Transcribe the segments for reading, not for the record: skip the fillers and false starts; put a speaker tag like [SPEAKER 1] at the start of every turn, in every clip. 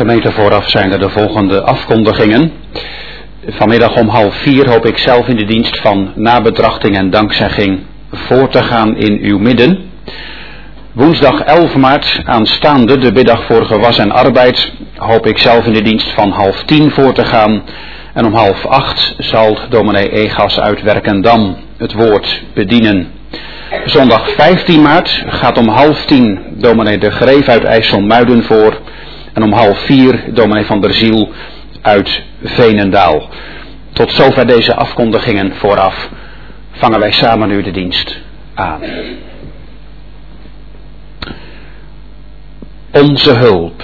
[SPEAKER 1] Gemeente, vooraf zijn er de volgende afkondigingen. Vanmiddag om 3:30 hoop ik zelf in de dienst van nabetrachting en dankzegging voor te gaan in uw midden. Woensdag 11 maart aanstaande, de middag voor gewas en arbeid, hoop ik zelf in de dienst van 9:30 voor te gaan. En om 7:30 zal dominee Egas uit Werkendam het woord bedienen. Zondag 15 maart gaat om 9:30 dominee De Greef uit IJsselmuiden voor. En om 3:30 dominee Van der Ziel uit Veenendaal. Tot zover deze afkondigingen vooraf. Vangen wij samen nu de dienst aan. Onze hulp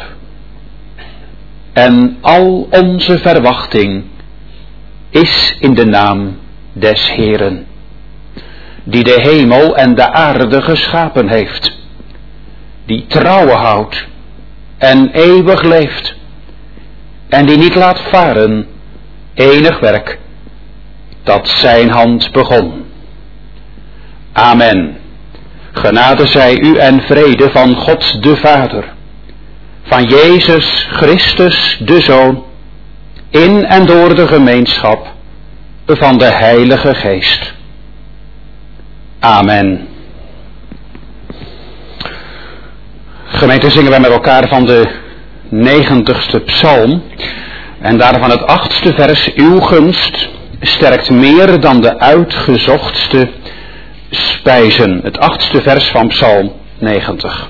[SPEAKER 1] en al onze verwachting is in de naam des Heeren, die de hemel en de aarde geschapen heeft, die trouwe houdt en eeuwig leeft, en die niet laat varen enig werk dat zijn hand begon. Amen. Genade zij u en vrede van God de Vader, van Jezus Christus de Zoon, in en door de gemeenschap van de Heilige Geest. Amen. Gemeente, zingen wij met elkaar van de 90ste psalm en daarvan het 8e vers. Uw gunst sterkt meer dan de uitgezochtste spijzen. Het 8e vers van psalm 90.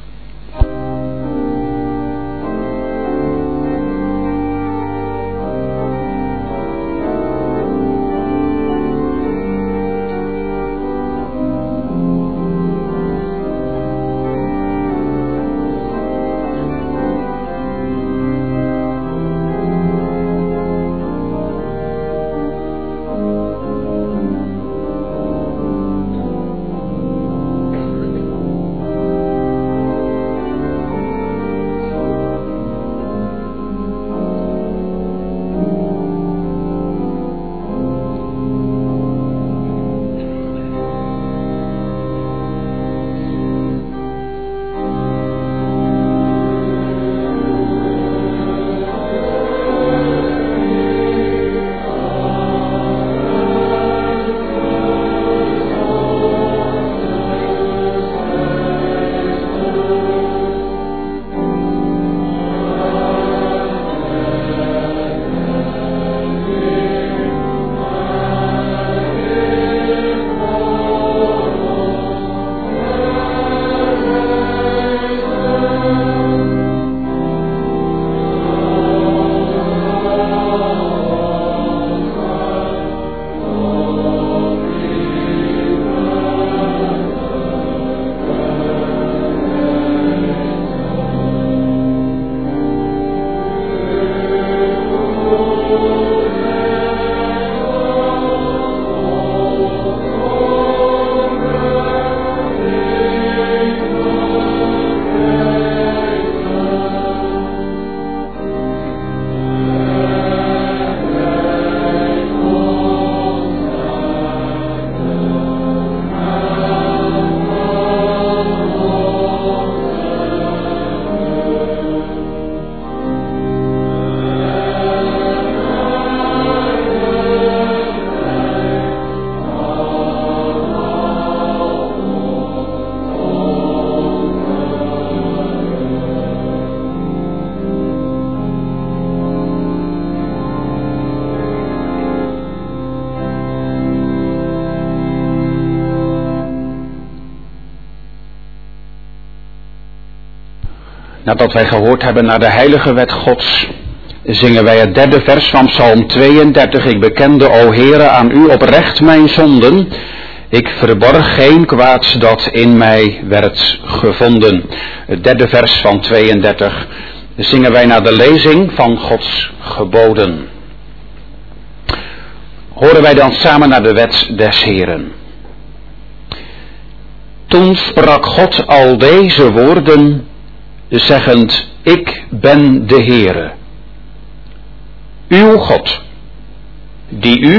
[SPEAKER 1] Nadat wij gehoord hebben naar de heilige wet Gods, zingen wij het 3e vers van Psalm 32. Ik bekende, o Heere, aan u oprecht mijn zonden. Ik verborg geen kwaads dat in mij werd gevonden. Het 3e vers van 32 zingen wij naar de lezing van Gods geboden. Horen wij dan samen naar de wet des Heeren. Toen sprak God al deze woorden, zeggend, ik ben de Heere, uw God, die u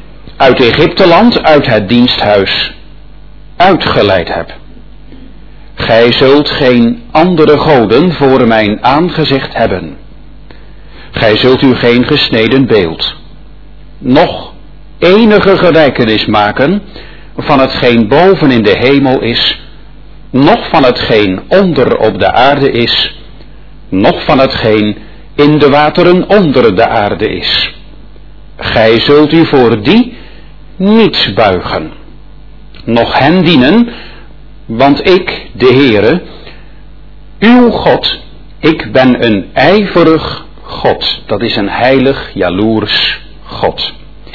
[SPEAKER 1] uit Egypteland, uit het diensthuis, uitgeleid heb. Gij zult geen andere goden voor mijn aangezicht hebben. Gij zult u geen gesneden beeld, noch enige gelijkenis maken van hetgeen boven in de hemel is, noch van hetgeen onder op de aarde is, noch van hetgeen in de wateren onder de aarde is. Gij zult u voor die niet buigen, noch hen dienen, want ik, de Heere, uw God, ik ben een ijverig God. Dat is een heilig, jaloers God,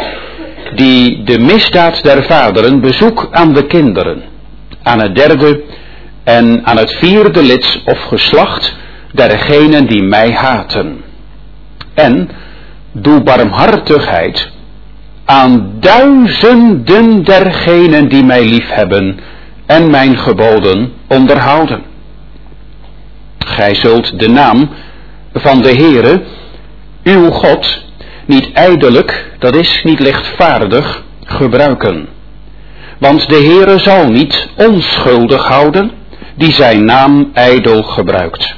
[SPEAKER 1] die de misdaad der vaderen bezoekt aan de kinderen, aan het derde en aan het vierde lid of geslacht dergenen die mij haten. En doe barmhartigheid aan duizenden dergenen die mij liefhebben en mijn geboden onderhouden. Gij zult de naam van de Heere, uw God, niet ijdelijk, dat is niet lichtvaardig, gebruiken. Want de Heere zal niet onschuldig houden, die zijn naam ijdel gebruikt.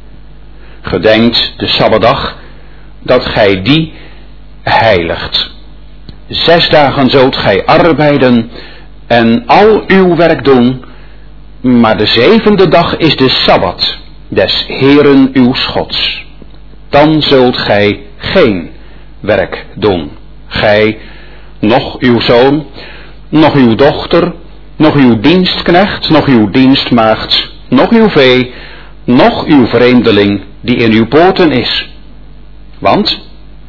[SPEAKER 1] Gedenkt de Sabbatdag, dat gij die heiligt. 6 dagen zult gij arbeiden en al uw werk doen, maar de 7e dag is de Sabbat des Heeren uws Gods. Dan zult gij geen werk doen. Gij, noch uw zoon, noch uw dochter, noch uw dienstknecht, noch uw dienstmaagd, noch uw vee, noch uw vreemdeling die in uw poorten is. Want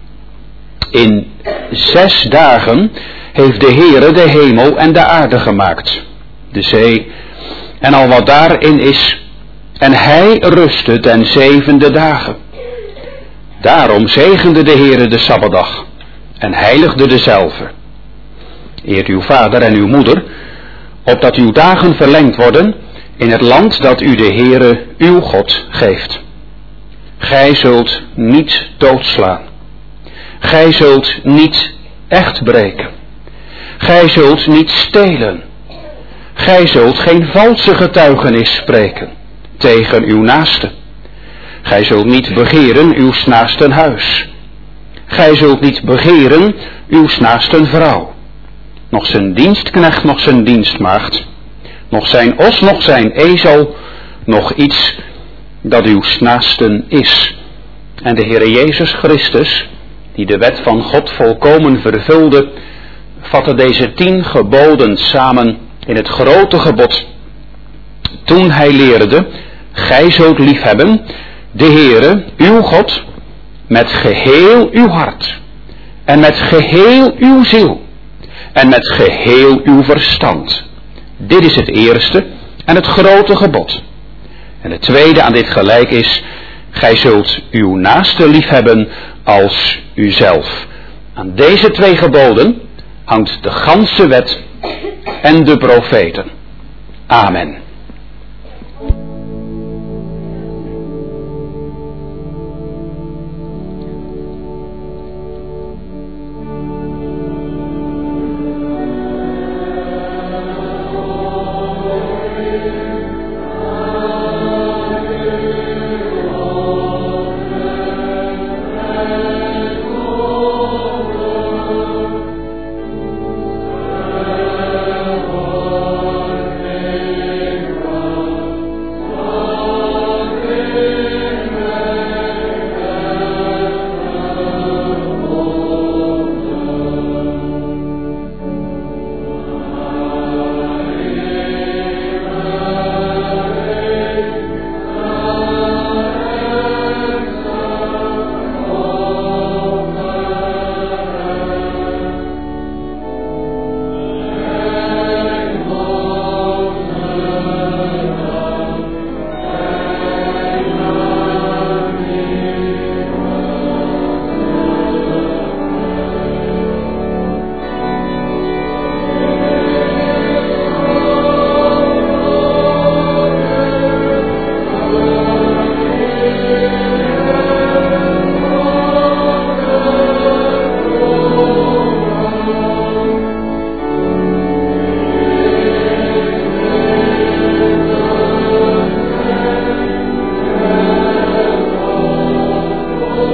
[SPEAKER 1] in 6 dagen heeft de Heere de hemel en de aarde gemaakt, de zee en al wat daarin is, en hij rustte ten 7e dagen. Daarom zegende de Heere de Sabbatdag en heiligde dezelve. Eert uw vader en uw moeder, opdat uw dagen verlengd worden in het land dat u de Heere uw God geeft. Gij zult niet doodslaan. Gij zult niet echt breken. Gij zult niet stelen. Gij zult geen valse getuigenis spreken tegen uw naaste. Gij zult niet begeren uw naasten huis. Gij zult niet begeren uw naasten vrouw. Nog zijn dienstknecht, nog zijn dienstmaagd. Nog zijn os, nog zijn ezel. Nog iets dat uw naasten is. En de Heere Jezus Christus, die de wet van God volkomen vervulde, vatte deze 10 geboden samen in het grote gebod. Toen hij leerde, gij zult liefhebben de Heere, uw God, met geheel uw hart, en met geheel uw ziel, en met geheel uw verstand. Dit is het eerste en het grote gebod. En het tweede aan dit gelijk is, gij zult uw naaste liefhebben als uzelf. Aan deze 2 geboden hangt de ganse wet en de profeten. Amen.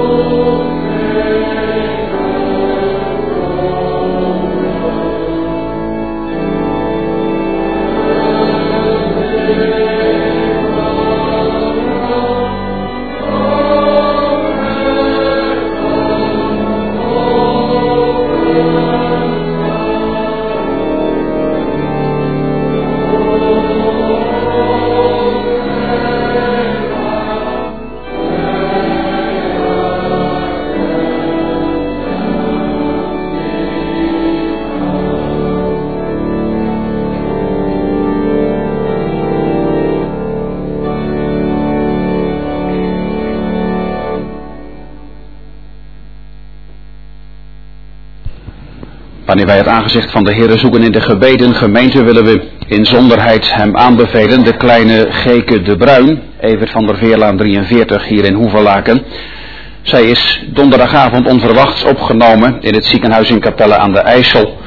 [SPEAKER 1] Wanneer wij het aangezicht van de Heere zoeken in de gebeden gemeente, willen we in zonderheid hem aanbevelen, de kleine Geke de Bruin, Evert van der Veerlaan 43 hier in Hoevelaken. Zij is donderdagavond onverwachts opgenomen in het ziekenhuis in Capelle aan de IJssel.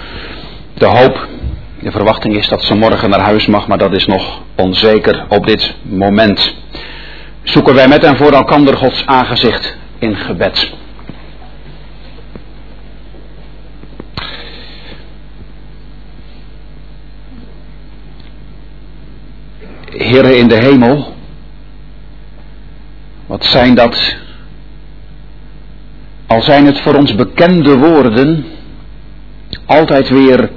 [SPEAKER 1] De verwachting is dat ze morgen naar huis mag, maar dat is nog onzeker op dit moment. Zoeken wij met en voor elkander Gods aangezicht in gebed. Heere in de hemel, wat zijn dat, al zijn het voor ons bekende woorden, altijd weer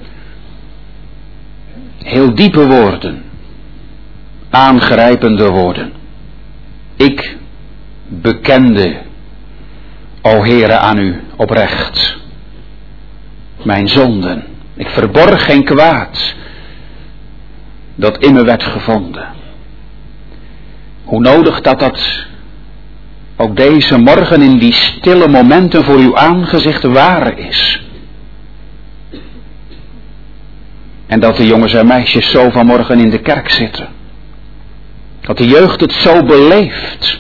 [SPEAKER 1] heel diepe woorden, aangrijpende woorden. Ik bekende, o Heere, aan u oprecht mijn zonden. Ik verborg geen kwaad dat in me werd gevonden. Hoe nodig dat ook deze morgen in die stille momenten voor uw aangezicht waar is. En dat de jongens en meisjes zo vanmorgen in de kerk zitten. Dat de jeugd het zo beleeft.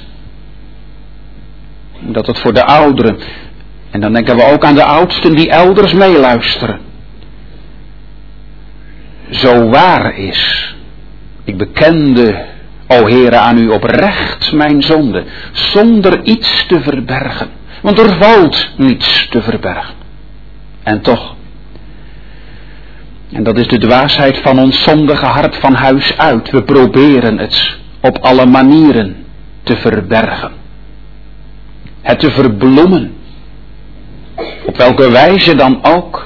[SPEAKER 1] Dat het voor de ouderen, en dan denken we ook aan de oudsten die elders meeluisteren, zo waar is. Ik bekende, o Heere, aan u oprecht mijn zonde, zonder iets te verbergen. Want er valt niets te verbergen. En toch, en dat is de dwaasheid van ons zondige hart van huis uit, we proberen het op alle manieren te verbergen. Het te verbloemen. Op welke wijze dan ook.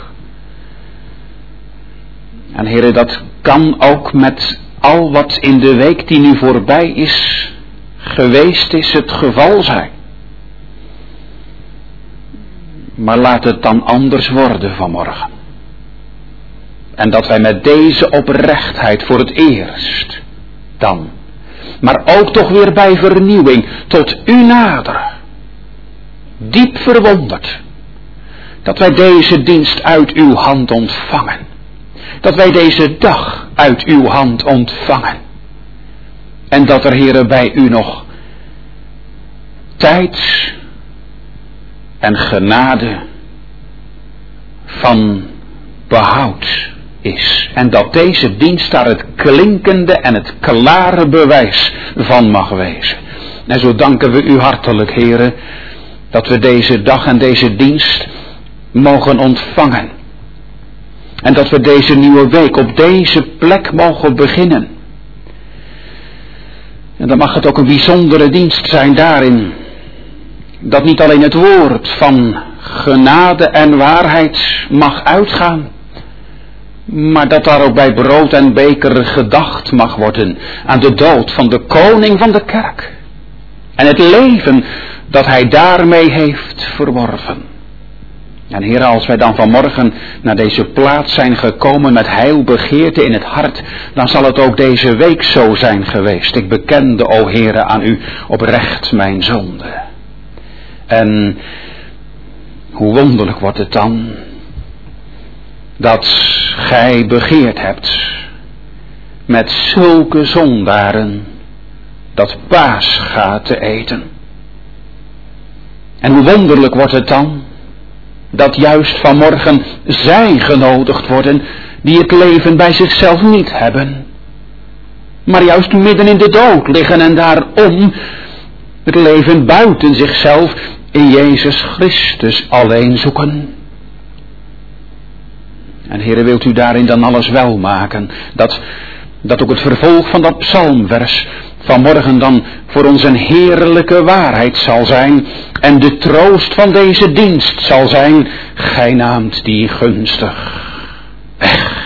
[SPEAKER 1] En Heere, dat kan ook met al wat in de week die nu voorbij is, geweest is, het geval zijn. Maar laat het dan anders worden vanmorgen. En dat wij met deze oprechtheid voor het eerst dan, maar ook toch weer bij vernieuwing, tot u naderen. Diep verwonderd. Dat wij deze dienst uit uw hand ontvangen. Dat wij deze dag uit uw hand ontvangen. En dat er, Heere, bij u nog tijd en genade van behoud is. En dat deze dienst daar het klinkende en het klare bewijs van mag wezen. En zo danken we u hartelijk, Heere, dat we deze dag en deze dienst mogen ontvangen. En dat we deze nieuwe week op deze plek mogen beginnen. En dan mag het ook een bijzondere dienst zijn daarin. Dat niet alleen het woord van genade en waarheid mag uitgaan. Maar dat daar ook bij brood en beker gedacht mag worden aan de dood van de koning van de kerk. En het leven dat hij daarmee heeft verworven. En Heer, als wij dan vanmorgen naar deze plaats zijn gekomen met heilbegeerte in het hart, dan zal het ook deze week zo zijn geweest. Ik bekende, o Heere, aan u oprecht mijn zonde. En hoe wonderlijk wordt het dan dat gij begeerd hebt met zulke zondaren dat paascha te eten. En hoe wonderlijk wordt het dan dat juist vanmorgen zij genodigd worden die het leven bij zichzelf niet hebben, maar juist midden in de dood liggen en daarom het leven buiten zichzelf in Jezus Christus alleen zoeken. En Heere, wilt u daarin dan alles wel maken, dat ook het vervolg van dat psalmvers vanmorgen dan voor ons een heerlijke waarheid zal zijn en de troost van deze dienst zal zijn, gij naamt die gunstig weg.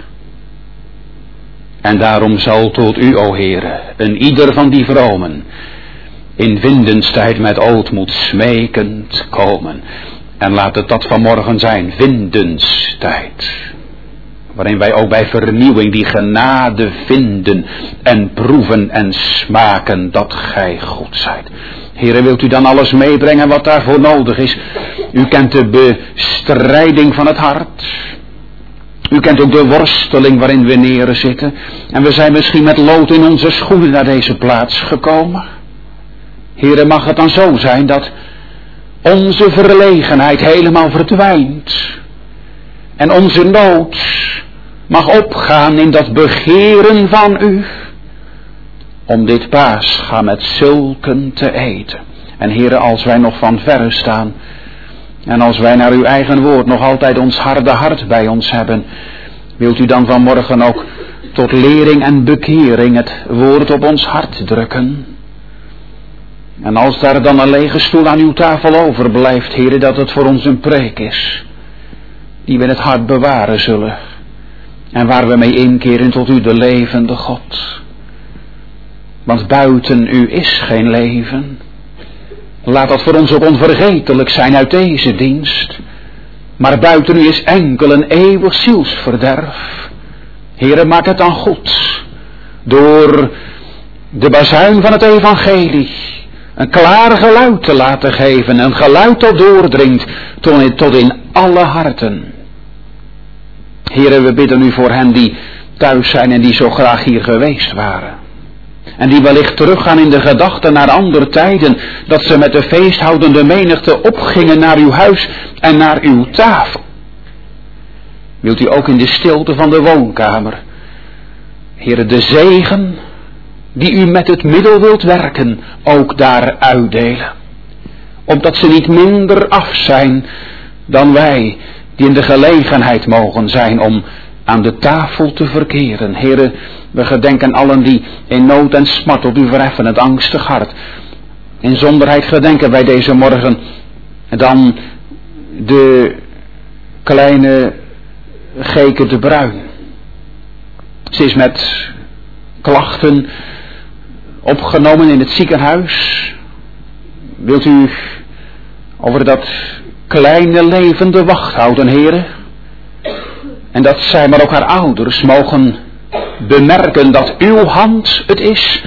[SPEAKER 1] En daarom zal tot u, o Heere, een ieder van die vromen in vindenstijd met ootmoed smekend komen. En laat het dat vanmorgen zijn, vindenstijd. Waarin wij ook bij vernieuwing die genade vinden en proeven en smaken dat gij goed zijt. Heere, wilt u dan alles meebrengen wat daarvoor nodig is? U kent de bestrijding van het hart. U kent ook de worsteling waarin we neerzitten. En we zijn misschien met lood in onze schoenen naar deze plaats gekomen. Heere, mag het dan zo zijn dat onze verlegenheid helemaal verdwijnt. En onze nood mag opgaan in dat begeren van u. Om dit paascha met zulken te eten. En Heere, als wij nog van verre staan. En als wij naar uw eigen woord nog altijd ons harde hart bij ons hebben. Wilt u dan vanmorgen ook tot lering en bekering het woord op ons hart drukken. En als daar dan een lege stoel aan uw tafel overblijft, Heere, dat het voor ons een preek is. Die we in het hart bewaren zullen. En waar we mee inkeren tot u de levende God. Want buiten u is geen leven. Laat dat voor ons ook onvergetelijk zijn uit deze dienst. Maar buiten u is enkel een eeuwig zielsverderf. Heere, maak het dan goed. Door de bazuin van het evangelie. Een klaar geluid te laten geven. Een geluid dat doordringt tot in alle harten. Heere, we bidden u voor hen die thuis zijn en die zo graag hier geweest waren. En die wellicht teruggaan in de gedachten naar andere tijden. Dat ze met de feesthoudende menigte opgingen naar uw huis en naar uw tafel. Wilt u ook in de stilte van de woonkamer, Heere, de zegen die u met het middel wilt werken, ook daar uitdelen. Opdat ze niet minder af zijn dan wij, die in de gelegenheid mogen zijn om aan de tafel te verkeren. Heere, we gedenken allen die in nood en smart op u verheffen, het angstig hart. In zonderheid gedenken wij deze morgen dan de kleine Geke de Bruin. Ze is met klachten opgenomen in het ziekenhuis. Wilt u over dat kleine levende wacht houden, Heere? En dat zij, maar ook haar ouders, mogen bemerken dat uw hand het is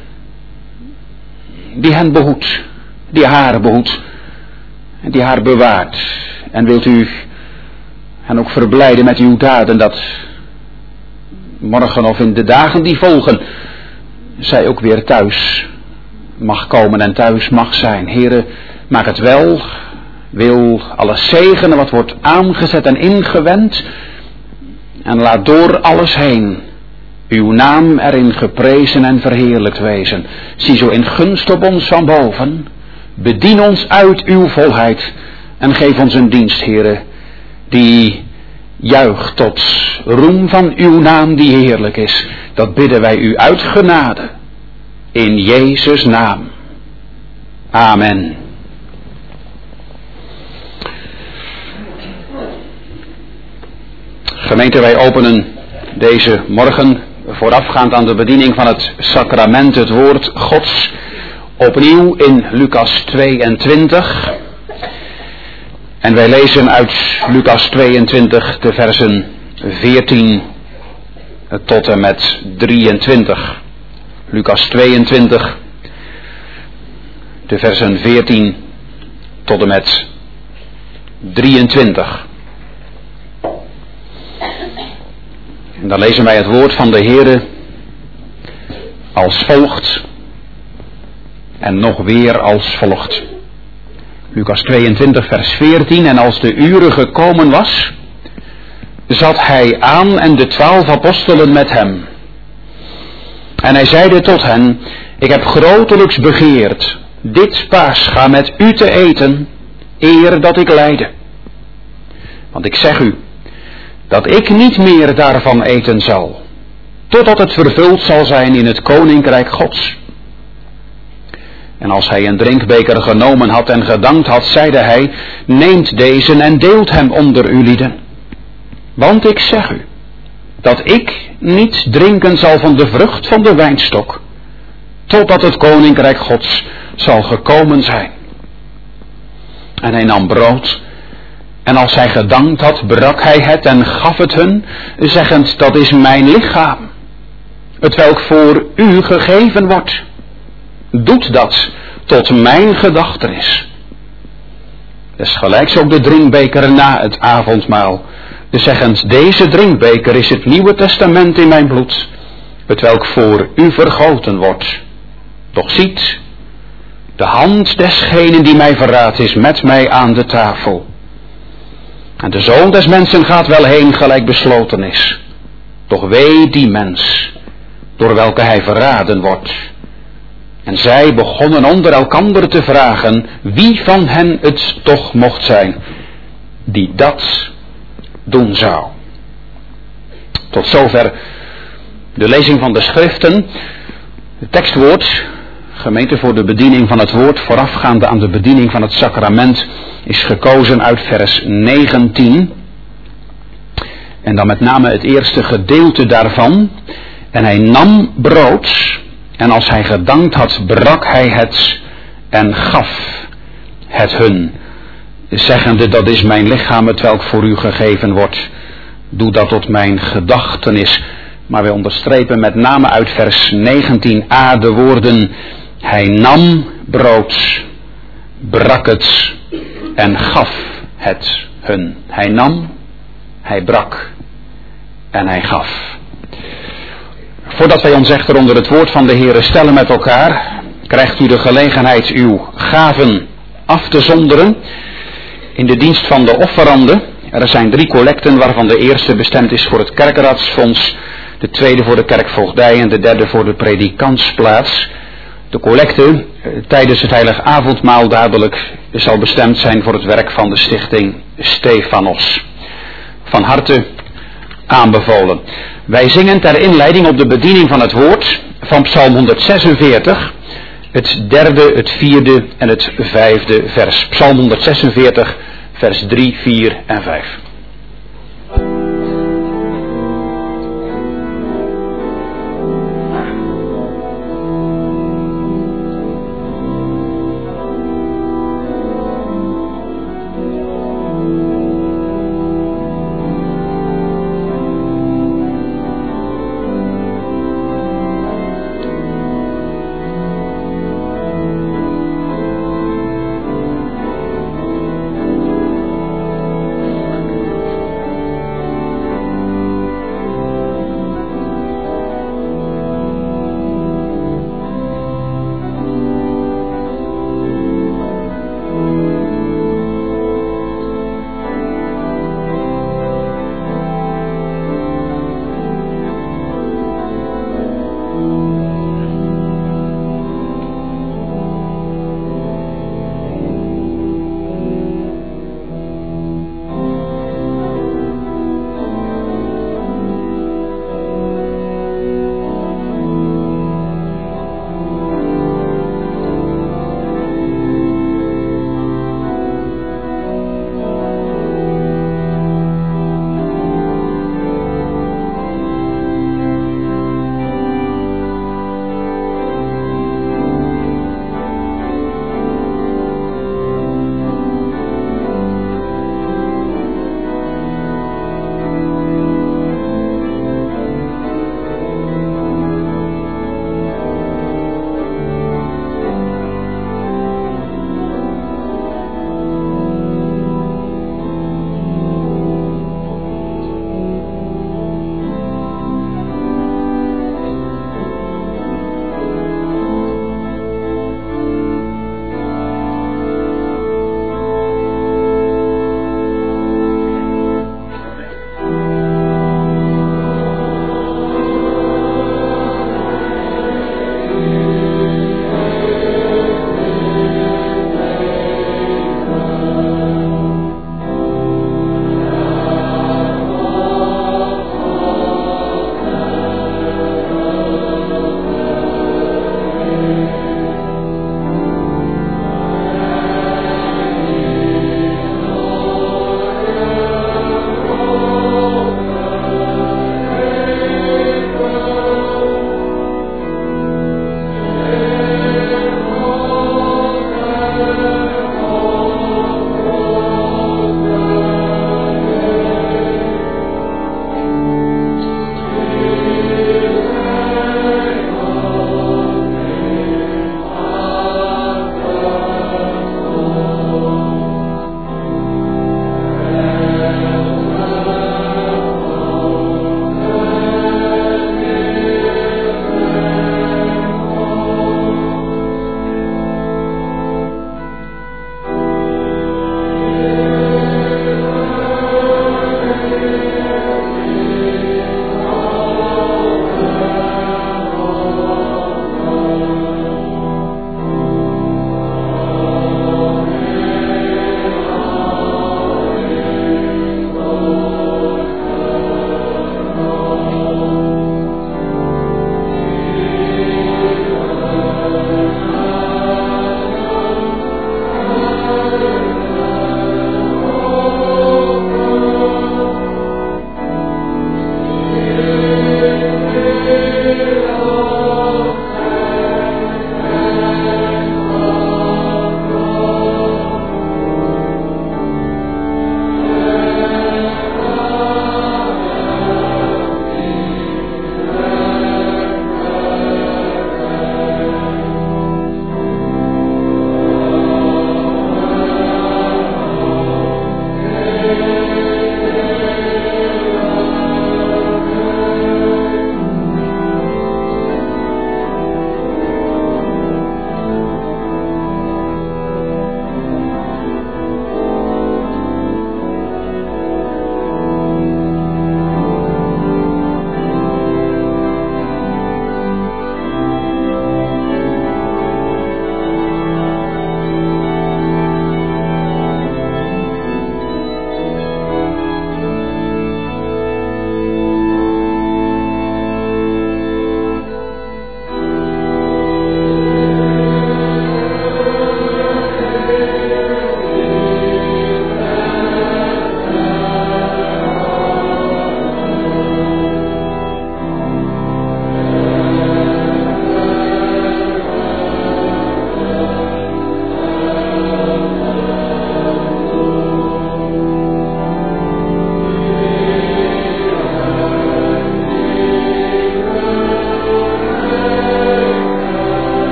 [SPEAKER 1] die hen behoedt, die haar behoedt en die haar bewaart. En wilt u hen ook verblijden met uw daden, dat morgen of in de dagen die volgen zij ook weer thuis mag komen en thuis mag zijn. Heere, maak het wel, wil alles zegenen wat wordt aangezet en ingewend. En laat door alles heen uw naam erin geprezen en verheerlijkt wezen. Zie zo in gunst op ons van boven. Bedien ons uit uw volheid. En geef ons een dienst, Heere, die juicht tot roem van uw naam die heerlijk is. Dat bidden wij u uit genade. In Jezus' naam. Amen. Gemeente, wij openen deze morgen voorafgaand aan de bediening van het sacrament, het woord Gods, opnieuw in Lucas 22. En wij lezen uit Lucas 22 de versen 14 tot en met 23. Lucas 22, de versen 14 tot en met 23. En dan lezen wij het woord van de Heere als volgt en nog weer als volgt. Lucas 22 vers 14. En als de uren gekomen was, zat hij aan en de 12 apostelen met hem. En hij zeide tot hen: ik heb grotelijks begeerd dit paascha met u te eten, eer dat ik lijde. Want ik zeg u, dat ik niet meer daarvan eten zal, totdat het vervuld zal zijn in het koninkrijk Gods. En als hij een drinkbeker genomen had en gedankt had, zeide hij, neemt deze en deelt hem onder u lieden. Want ik zeg u, dat ik niet drinken zal van de vrucht van de wijnstok, totdat het koninkrijk Gods zal gekomen zijn. En hij nam brood, en als hij gedankt had, brak hij het en gaf het hun, zeggend, dat is mijn lichaam, hetwelk voor u gegeven wordt. Doet dat tot mijn gedachtenis. Desgelijks ook de drinkbeker na het avondmaal, zeggend, deze drinkbeker is het Nieuwe Testament in mijn bloed, hetwelk voor u vergoten wordt. Doch ziet, de hand desgenen die mij verraadt is met mij aan de tafel. En de Zoon des mensen gaat wel heen gelijk besloten is. Doch wee die mens, door welke hij verraden wordt. En zij begonnen onder elkander te vragen, wie van hen het toch mocht zijn, die dat doen zou. Tot zover de lezing van de schriften. Het tekstwoord, gemeente voor de bediening van het woord, voorafgaande aan de bediening van het sacrament, is gekozen uit vers 19. En dan met name het eerste gedeelte daarvan. En hij nam brood, en als hij gedankt had, brak hij het en gaf het hun, zeggende, dat is mijn lichaam, hetwelk voor u gegeven wordt. Doe dat tot mijn gedachtenis. Maar wij onderstrepen met name uit vers 19a de woorden, hij nam brood, brak het en gaf het hun. Hij nam, hij brak en hij gaf. Voordat wij ons echter onder het woord van de Heere stellen met elkaar, krijgt u de gelegenheid uw gaven af te zonderen in de dienst van de offerande. Er zijn 3 collecten, waarvan de eerste bestemd is voor het kerkraadsfonds, de tweede voor de kerkvoogdij en de derde voor de predikantsplaats. De collecte tijdens het heilig avondmaal dadelijk zal bestemd zijn voor het werk van de stichting Stefanos. Van harte aanbevolen. Wij zingen ter inleiding op de bediening van het woord van Psalm 146, het 3e, het 4e en het 5e vers. Psalm 146, vers 3, 4 en 5.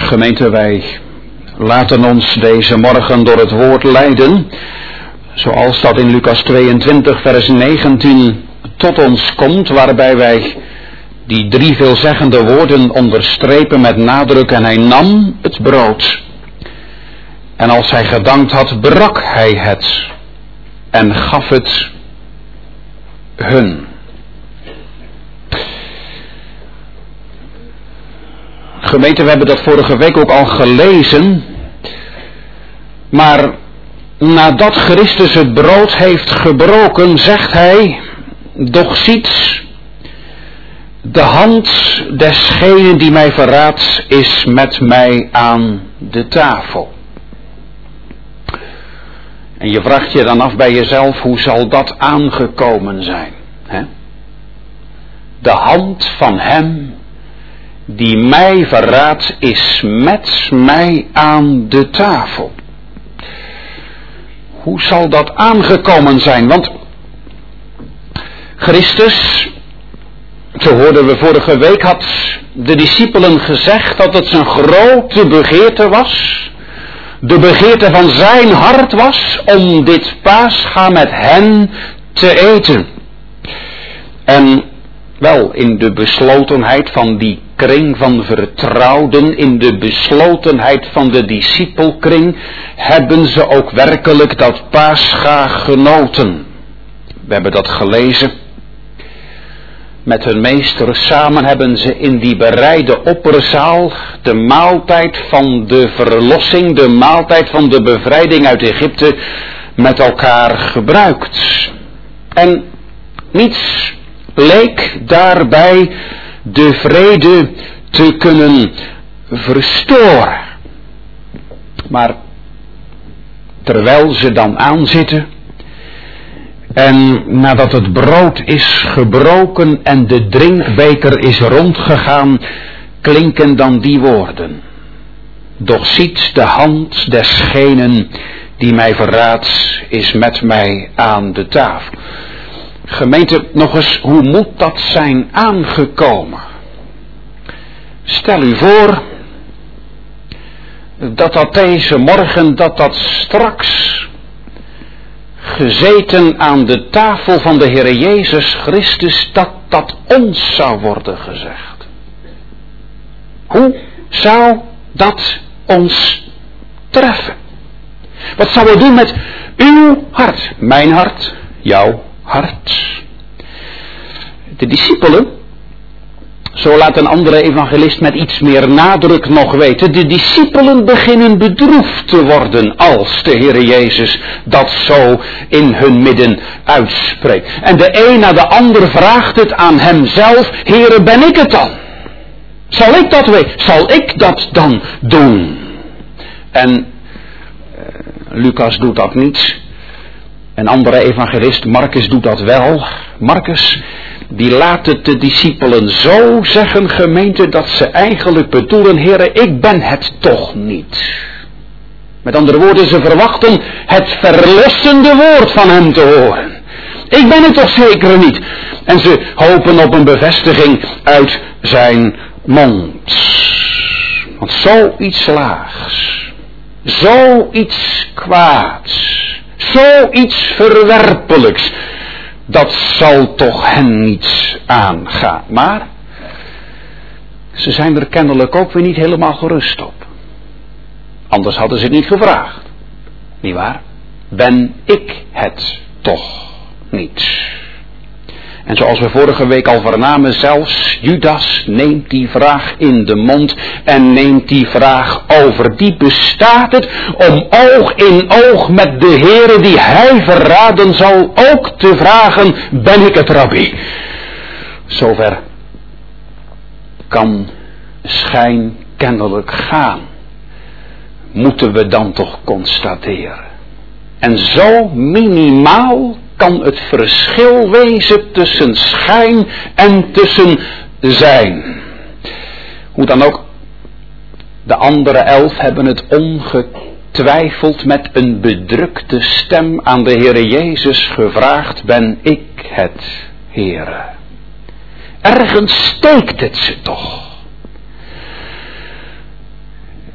[SPEAKER 1] Gemeente, wij laten ons deze morgen door het woord leiden, zoals dat in Lucas 22 vers 19 tot ons komt, waarbij wij die drie veelzeggende woorden onderstrepen met nadruk. En hij nam het brood. En als hij gedankt had, brak hij het en gaf het hun. Gemeente, we hebben dat vorige week ook al gelezen. Maar nadat Christus het brood heeft gebroken, zegt hij: doch ziet, de hand desgenen die mij verraadt is met mij aan de tafel. En je vraagt je dan af bij jezelf, hoe zal dat aangekomen zijn? Hè? De hand van hem die mij verraadt is met mij aan de tafel. Hoe zal dat aangekomen zijn? Want Christus, zo hoorden we vorige week, had de discipelen gezegd dat het zijn grote begeerte was. De begeerte van zijn hart was om dit Pascha met hen te eten. En wel, in de beslotenheid van die kring van vertrouwden, in de beslotenheid van de discipelkring, hebben ze ook werkelijk dat Pascha genoten. We hebben dat gelezen. Met hun meester samen hebben ze in die bereide opperzaal de maaltijd van de verlossing, de maaltijd van de bevrijding uit Egypte met elkaar gebruikt. En niets leek daarbij de vrede te kunnen verstoren. Maar terwijl ze dan aanzitten en nadat het brood is gebroken en de drinkbeker is rondgegaan, klinken dan die woorden: doch ziet, de hand desgenen die mij verraadt is met mij aan de tafel. Gemeente, nog eens, hoe moet dat zijn aangekomen? Stel u voor dat deze morgen, dat straks gezeten aan de tafel van de Heer Jezus Christus, dat ons zou worden gezegd. Hoe zou dat ons treffen? Wat zou het doen met uw hart, mijn hart, jouw hart? De discipelen, zo laat een andere evangelist met iets meer nadruk nog weten, de discipelen beginnen bedroefd te worden als de Heer Jezus dat zo in hun midden uitspreekt. En de een na de ander vraagt het aan hemzelf: Heere, ben ik het dan? Zal ik dat weten? Zal ik dat dan doen? En Lucas doet dat niet. Een andere evangelist, Marcus, doet dat wel. Marcus, die laat het de discipelen zo zeggen, gemeente, dat ze eigenlijk bedoelen: Heere, ik ben het toch niet. Met andere woorden, ze verwachten het verlossende woord van hem te horen. Ik ben het toch zeker niet. En ze hopen op een bevestiging uit zijn mond. Want zoiets laags, zoiets kwaads, zoiets verwerpelijks, dat zal toch hen niet aangaan. Maar ze zijn er kennelijk ook weer niet helemaal gerust op. Anders hadden ze het niet gevraagd. Niet waar? Ben ik het toch niet? En zoals we vorige week al vernamen, zelfs Judas neemt die vraag in de mond en neemt die vraag over. Die bestaat het om oog in oog met de Heere die hij verraden zal ook te vragen: ben ik het, Rabbi? Zover kan schijn kennelijk gaan, moeten we dan toch constateren. En zo minimaal kan het verschil wezen tussen schijn en tussen zijn. Hoe dan ook, de andere 11 hebben het ongetwijfeld met een bedrukte stem aan de Heere Jezus gevraagd: ben ik het, Heere? Ergens steekt het ze toch.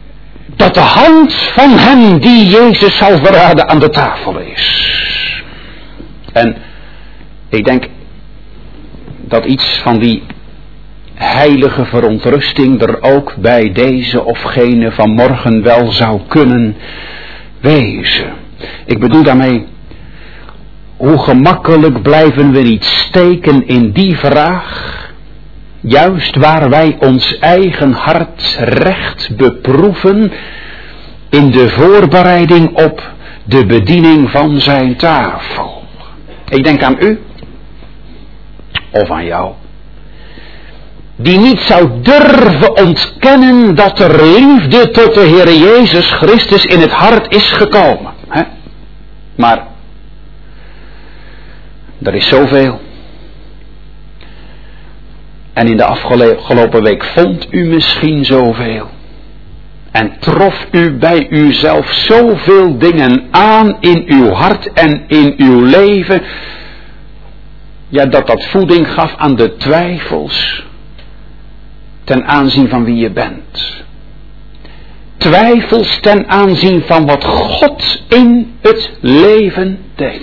[SPEAKER 1] dat de hand van hem die Jezus zal verraden aan de tafel is. En ik denk dat iets van die heilige verontrusting er ook bij deze of gene vanmorgen wel zou kunnen wezen. Ik bedoel daarmee, hoe gemakkelijk blijven we niet steken in die vraag, juist waar wij ons eigen hart recht beproeven in de voorbereiding op de bediening van zijn tafel. Ik denk aan u of aan jou, die niet zou durven ontkennen dat er liefde tot de Heer Jezus Christus in het hart is gekomen. Hè? Maar er is zoveel. En in de afgelopen week vond u misschien zoveel. En trof u bij uzelf zoveel dingen aan in uw hart en in uw leven. Ja, dat voeding gaf aan de twijfels ten aanzien van wie je bent. Twijfels ten aanzien van wat God in het leven deed.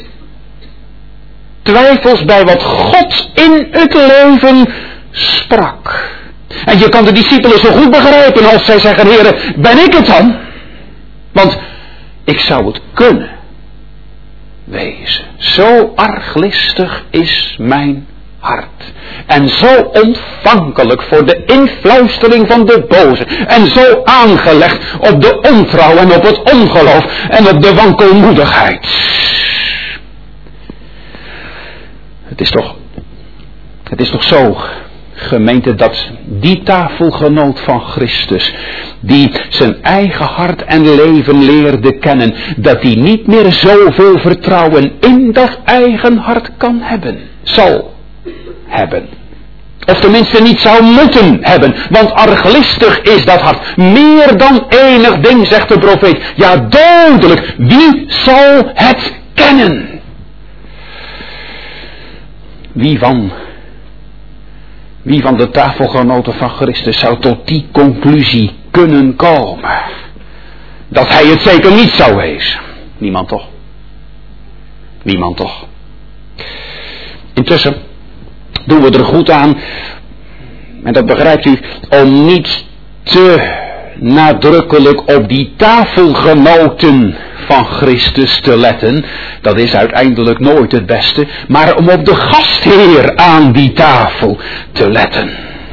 [SPEAKER 1] Twijfels bij wat God in het leven sprak. En je kan de discipelen zo goed begrijpen als zij zeggen, Heere, ben ik het dan? Want ik zou het kunnen wezen. Zo arglistig is mijn hart. En zo ontvankelijk voor de influistering van de boze. En zo aangelegd op de ontrouw en op het ongeloof en op de wankelmoedigheid. Het is toch zo, gemeente, dat die tafelgenoot van Christus, die zijn eigen hart en leven leerde kennen, dat hij niet meer zoveel vertrouwen in dat eigen hart kan hebben, zal hebben. Of tenminste niet zou moeten hebben, want arglistig is dat hart. Meer dan enig ding, zegt de profeet. Ja, dodelijk, wie zal het kennen? Wie van de tafelgenoten van Christus zou tot die conclusie kunnen komen? Dat hij het zeker niet zou wezen. Niemand toch? Niemand toch? Intussen doen we er goed aan, en dat begrijpt u, om niet te nadrukkelijk op die tafelgenoten van Christus te letten. Dat is uiteindelijk nooit het beste, maar om op de gastheer aan die tafel te letten.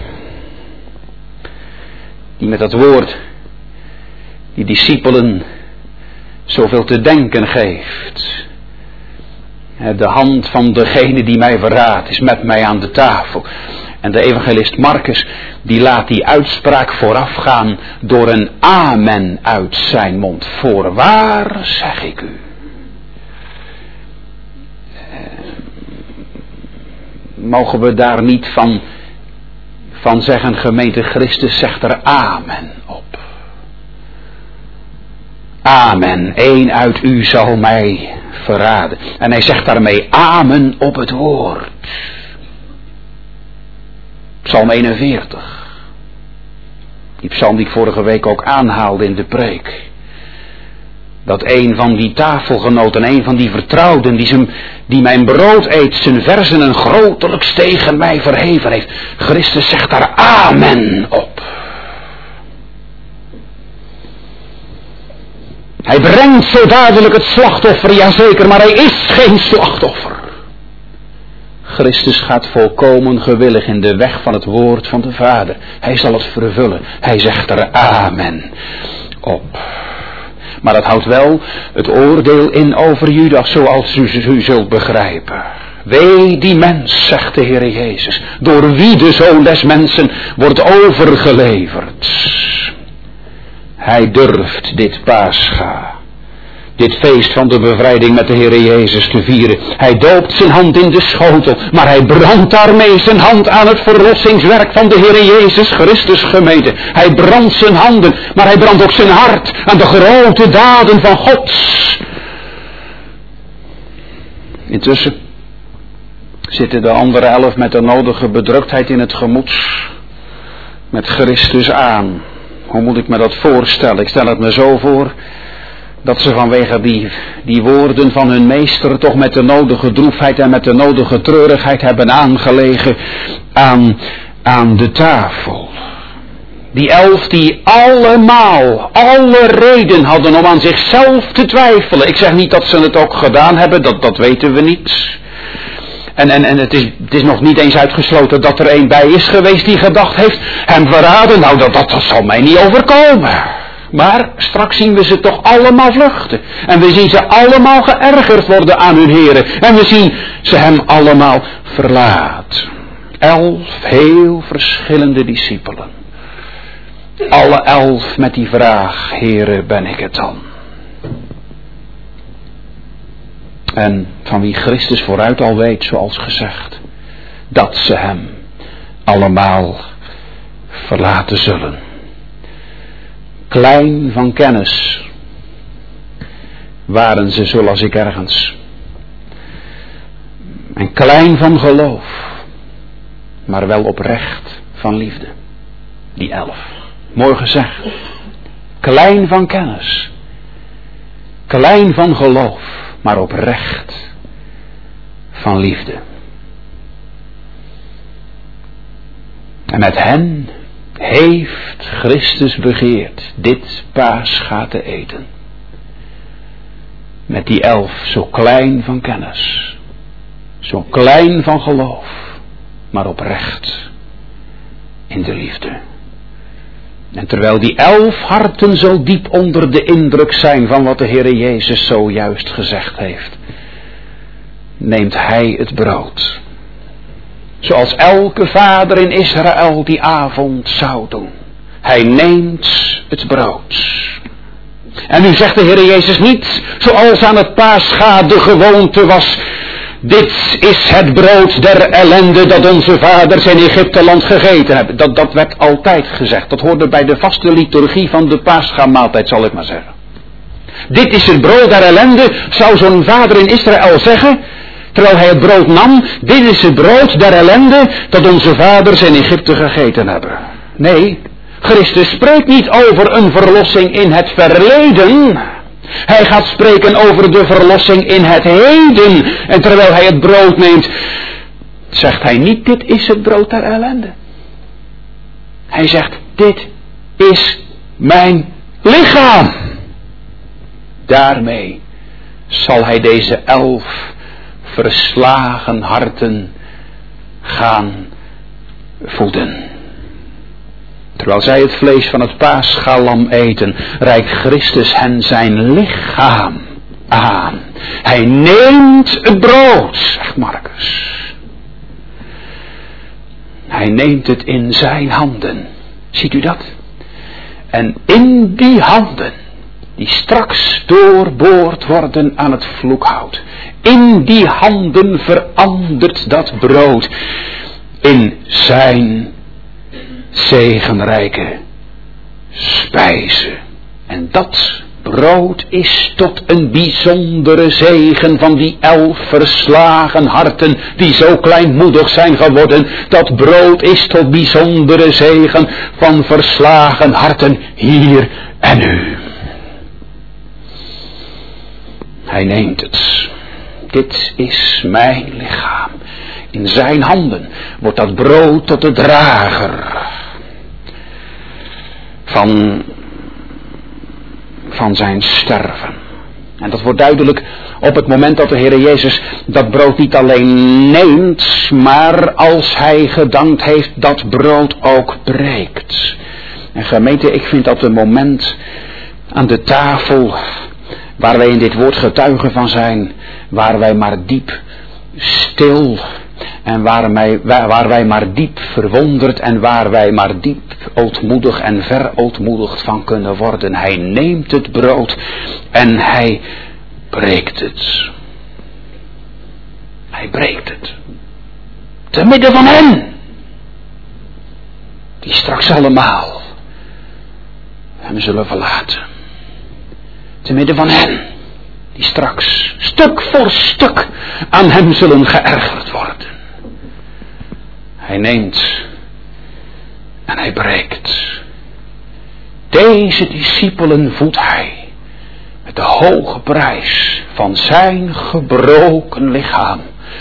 [SPEAKER 1] Die met dat woord die discipelen zoveel te denken geeft. De hand van degene die mij verraadt is met mij aan de tafel. En de evangelist Marcus, die laat die uitspraak voorafgaan door een amen uit zijn mond. Voorwaar zeg ik u. Mogen we daar niet van zeggen, gemeente, Christus zegt er amen op. Amen, één uit u zal mij verraden. En hij zegt daarmee amen op het woord. Psalm 41. Die psalm die ik vorige week ook aanhaalde in de preek. Dat een van die tafelgenoten, een van die vertrouwden die mijn brood eet, zijn verzen grotelijks tegen mij verheven heeft. Christus zegt daar amen op. Hij brengt zo dadelijk het slachtoffer, jazeker, maar hij is geen slachtoffer. Christus gaat volkomen gewillig in de weg van het woord van de Vader. Hij zal het vervullen. Hij zegt er amen op. Maar dat houdt wel het oordeel in over Judas, zoals u zult begrijpen. Wee die mens, zegt de Heer Jezus, door wie de Zoon des Mensen wordt overgeleverd. Hij durft dit Pascha, dit feest van de bevrijding met de Heer Jezus te vieren. Hij doopt zijn hand in de schotel, maar hij brandt daarmee zijn hand aan het verlossingswerk van de Heer Jezus Christus, gemeente. Hij brandt zijn handen, maar hij brandt ook zijn hart aan de grote daden van God. Intussen zitten de andere 11 met de nodige bedruktheid in het gemoed met Christus aan. Hoe moet ik me dat voorstellen? Ik stel het me zo voor dat ze vanwege die woorden van hun meester toch met de nodige droefheid en met de nodige treurigheid hebben aangelegen aan de tafel. Die 11 die allemaal alle reden hadden om aan zichzelf te twijfelen. Ik zeg niet dat ze het ook gedaan hebben, dat weten we niet. En het is nog niet eens uitgesloten dat er een bij is geweest die gedacht heeft hem verraden. Nou, dat zal mij niet overkomen. Maar straks zien we ze toch allemaal vluchten. En we zien ze allemaal geërgerd worden aan hun heren. En we zien ze hem allemaal verlaten. 11 heel verschillende discipelen. Alle 11 met die vraag, Heere, ben ik het dan? En van wie Christus vooruit al weet, zoals gezegd, dat ze hem allemaal verlaten zullen. Klein van kennis waren ze, zo las ik ergens. En klein van geloof, maar wel oprecht van liefde. Die 11. Mooi gezegd. Klein van kennis. Klein van geloof, maar oprecht van liefde. En met hen heeft Christus begeerd dit paascha te eten. Met die 11, zo klein van kennis, zo klein van geloof, maar oprecht in de liefde. En terwijl die 11 harten zo diep onder de indruk zijn van wat de Heere Jezus zojuist gezegd heeft, neemt hij het brood. Zoals elke vader in Israël die avond zou doen. Hij neemt het brood. En nu zegt de Heere Jezus niet, zoals aan het paascha de gewoonte was, dit is het brood der ellende dat onze vaders in Egypteland gegeten hebben. Dat werd altijd gezegd. Dat hoorde bij de vaste liturgie van de paascha maaltijd, zal ik maar zeggen. Dit is het brood der ellende, zou zo'n vader in Israël zeggen, terwijl hij het brood nam, dit is het brood der ellende dat onze vaders in Egypte gegeten hebben. Nee, Christus spreekt niet over een verlossing in het verleden. Hij gaat spreken over de verlossing in het heden. En terwijl hij het brood neemt, zegt hij niet, dit is het brood der ellende. Hij zegt, dit is mijn lichaam. Daarmee zal hij deze 11 verslagen harten gaan voeden. Terwijl zij het vlees van het paaschalam eten, reikt Christus hen zijn lichaam aan. Hij neemt het brood, zegt Marcus. Hij neemt het in zijn handen. Ziet u dat? En in die handen, die straks doorboord worden aan het vloekhout, in die handen verandert dat brood in zijn zegenrijke spijze. En dat brood is tot een bijzondere zegen van die 11 verslagen harten die zo kleinmoedig zijn geworden. Dat brood is tot bijzondere zegen van verslagen harten hier en nu. Hij neemt het. Dit is mijn lichaam. In zijn handen wordt dat brood tot de drager van zijn sterven. En dat wordt duidelijk op het moment dat de Heere Jezus dat brood niet alleen neemt, maar als hij gedankt heeft, dat brood ook breekt. En gemeente, ik vind dat een moment aan de tafel waar wij in dit woord getuigen van zijn, waar wij maar diep stil en waar wij maar diep verwonderd en waar wij maar diep ootmoedig en verootmoedigd van kunnen worden. Hij neemt het brood en hij breekt het. Hij breekt het. Te midden van hen, die straks allemaal hem zullen verlaten. Te midden van hen, die straks stuk voor stuk aan hem zullen geërgerd worden. Hij neemt en hij breekt. Deze discipelen voedt hij met de hoge prijs van zijn gebroken lichaam.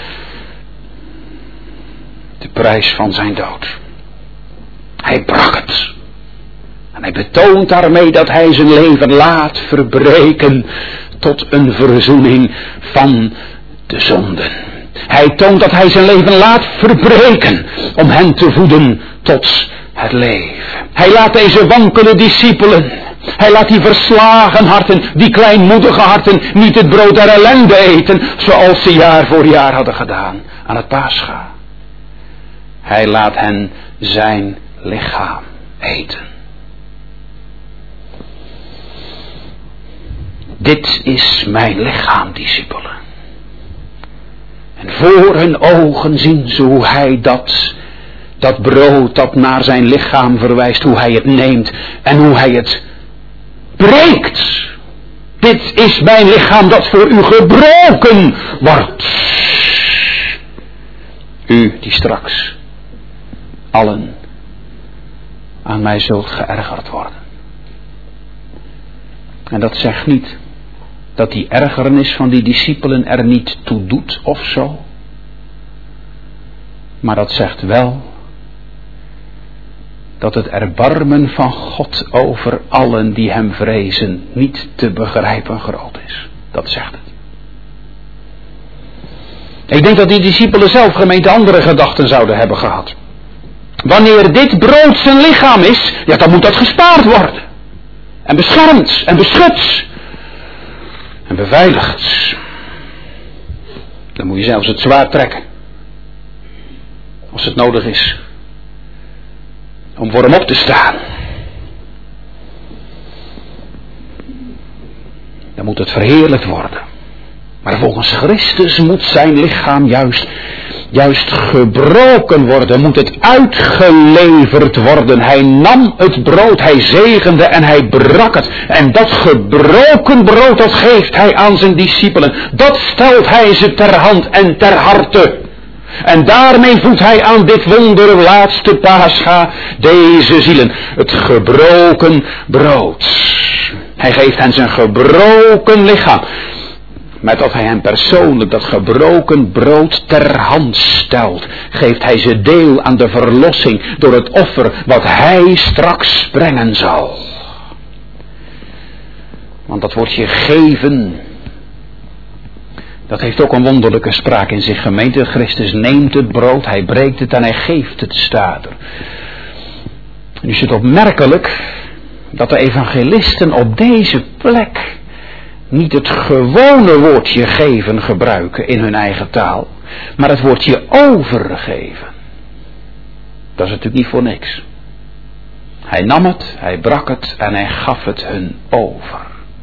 [SPEAKER 1] De prijs van zijn dood. Hij brak het. En hij betoont daarmee dat hij zijn leven laat verbreken tot een verzoening van de zonden. Hij toont dat hij zijn leven laat verbreken om hen te voeden tot het leven. Hij laat deze wankele discipelen, hij laat die verslagen harten, die kleinmoedige harten, niet het brood der ellende eten, zoals ze jaar voor jaar hadden gedaan aan het Pascha. Hij laat hen zijn lichaam eten. Dit is mijn lichaam, discipelen. En voor hun ogen zien ze hoe hij dat brood dat naar zijn lichaam verwijst, hoe hij het neemt en hoe hij het breekt. Dit is mijn lichaam dat voor u gebroken wordt. U die straks allen aan mij zult geërgerd worden. En dat zegt niet dat die ergernis van die discipelen er niet toe doet of zo. Maar dat zegt wel dat het erbarmen van God over allen die hem vrezen niet te begrijpen groot is. Dat zegt het. Ik denk dat die discipelen zelf, gemeente, andere gedachten zouden hebben gehad. Wanneer dit brood zijn lichaam is, ja, dan moet dat gespaard worden. En beschermd en beschut. En beveiligd. Dan moet je zelfs het zwaard trekken. Als het nodig is. Om voor hem op te staan. Dan moet het verheerlijkt worden. Maar volgens Christus moet zijn lichaam juist gebroken worden, moet het uitgeleverd worden. Hij nam het brood, hij zegende en hij brak het. En dat gebroken brood, dat geeft hij aan zijn discipelen. Dat stelt hij ze ter hand en ter harte. En daarmee voedt hij aan dit wonder laatste Pascha deze zielen. Het gebroken brood. Hij geeft hen zijn gebroken lichaam. Maar dat hij hen persoonlijk dat gebroken brood ter hand stelt, geeft hij ze deel aan de verlossing door het offer wat hij straks brengen zal. Want dat wordt je gegeven. Dat heeft ook een wonderlijke spraak in zich, gemeente. Christus neemt het brood, hij breekt het en hij geeft het, staat er. Nu is het opmerkelijk dat de evangelisten op deze plek niet het gewone woordje geven gebruiken in hun eigen taal, maar het woordje overgeven. Dat is natuurlijk niet voor niks. Hij nam het, hij brak het en hij gaf het hun over.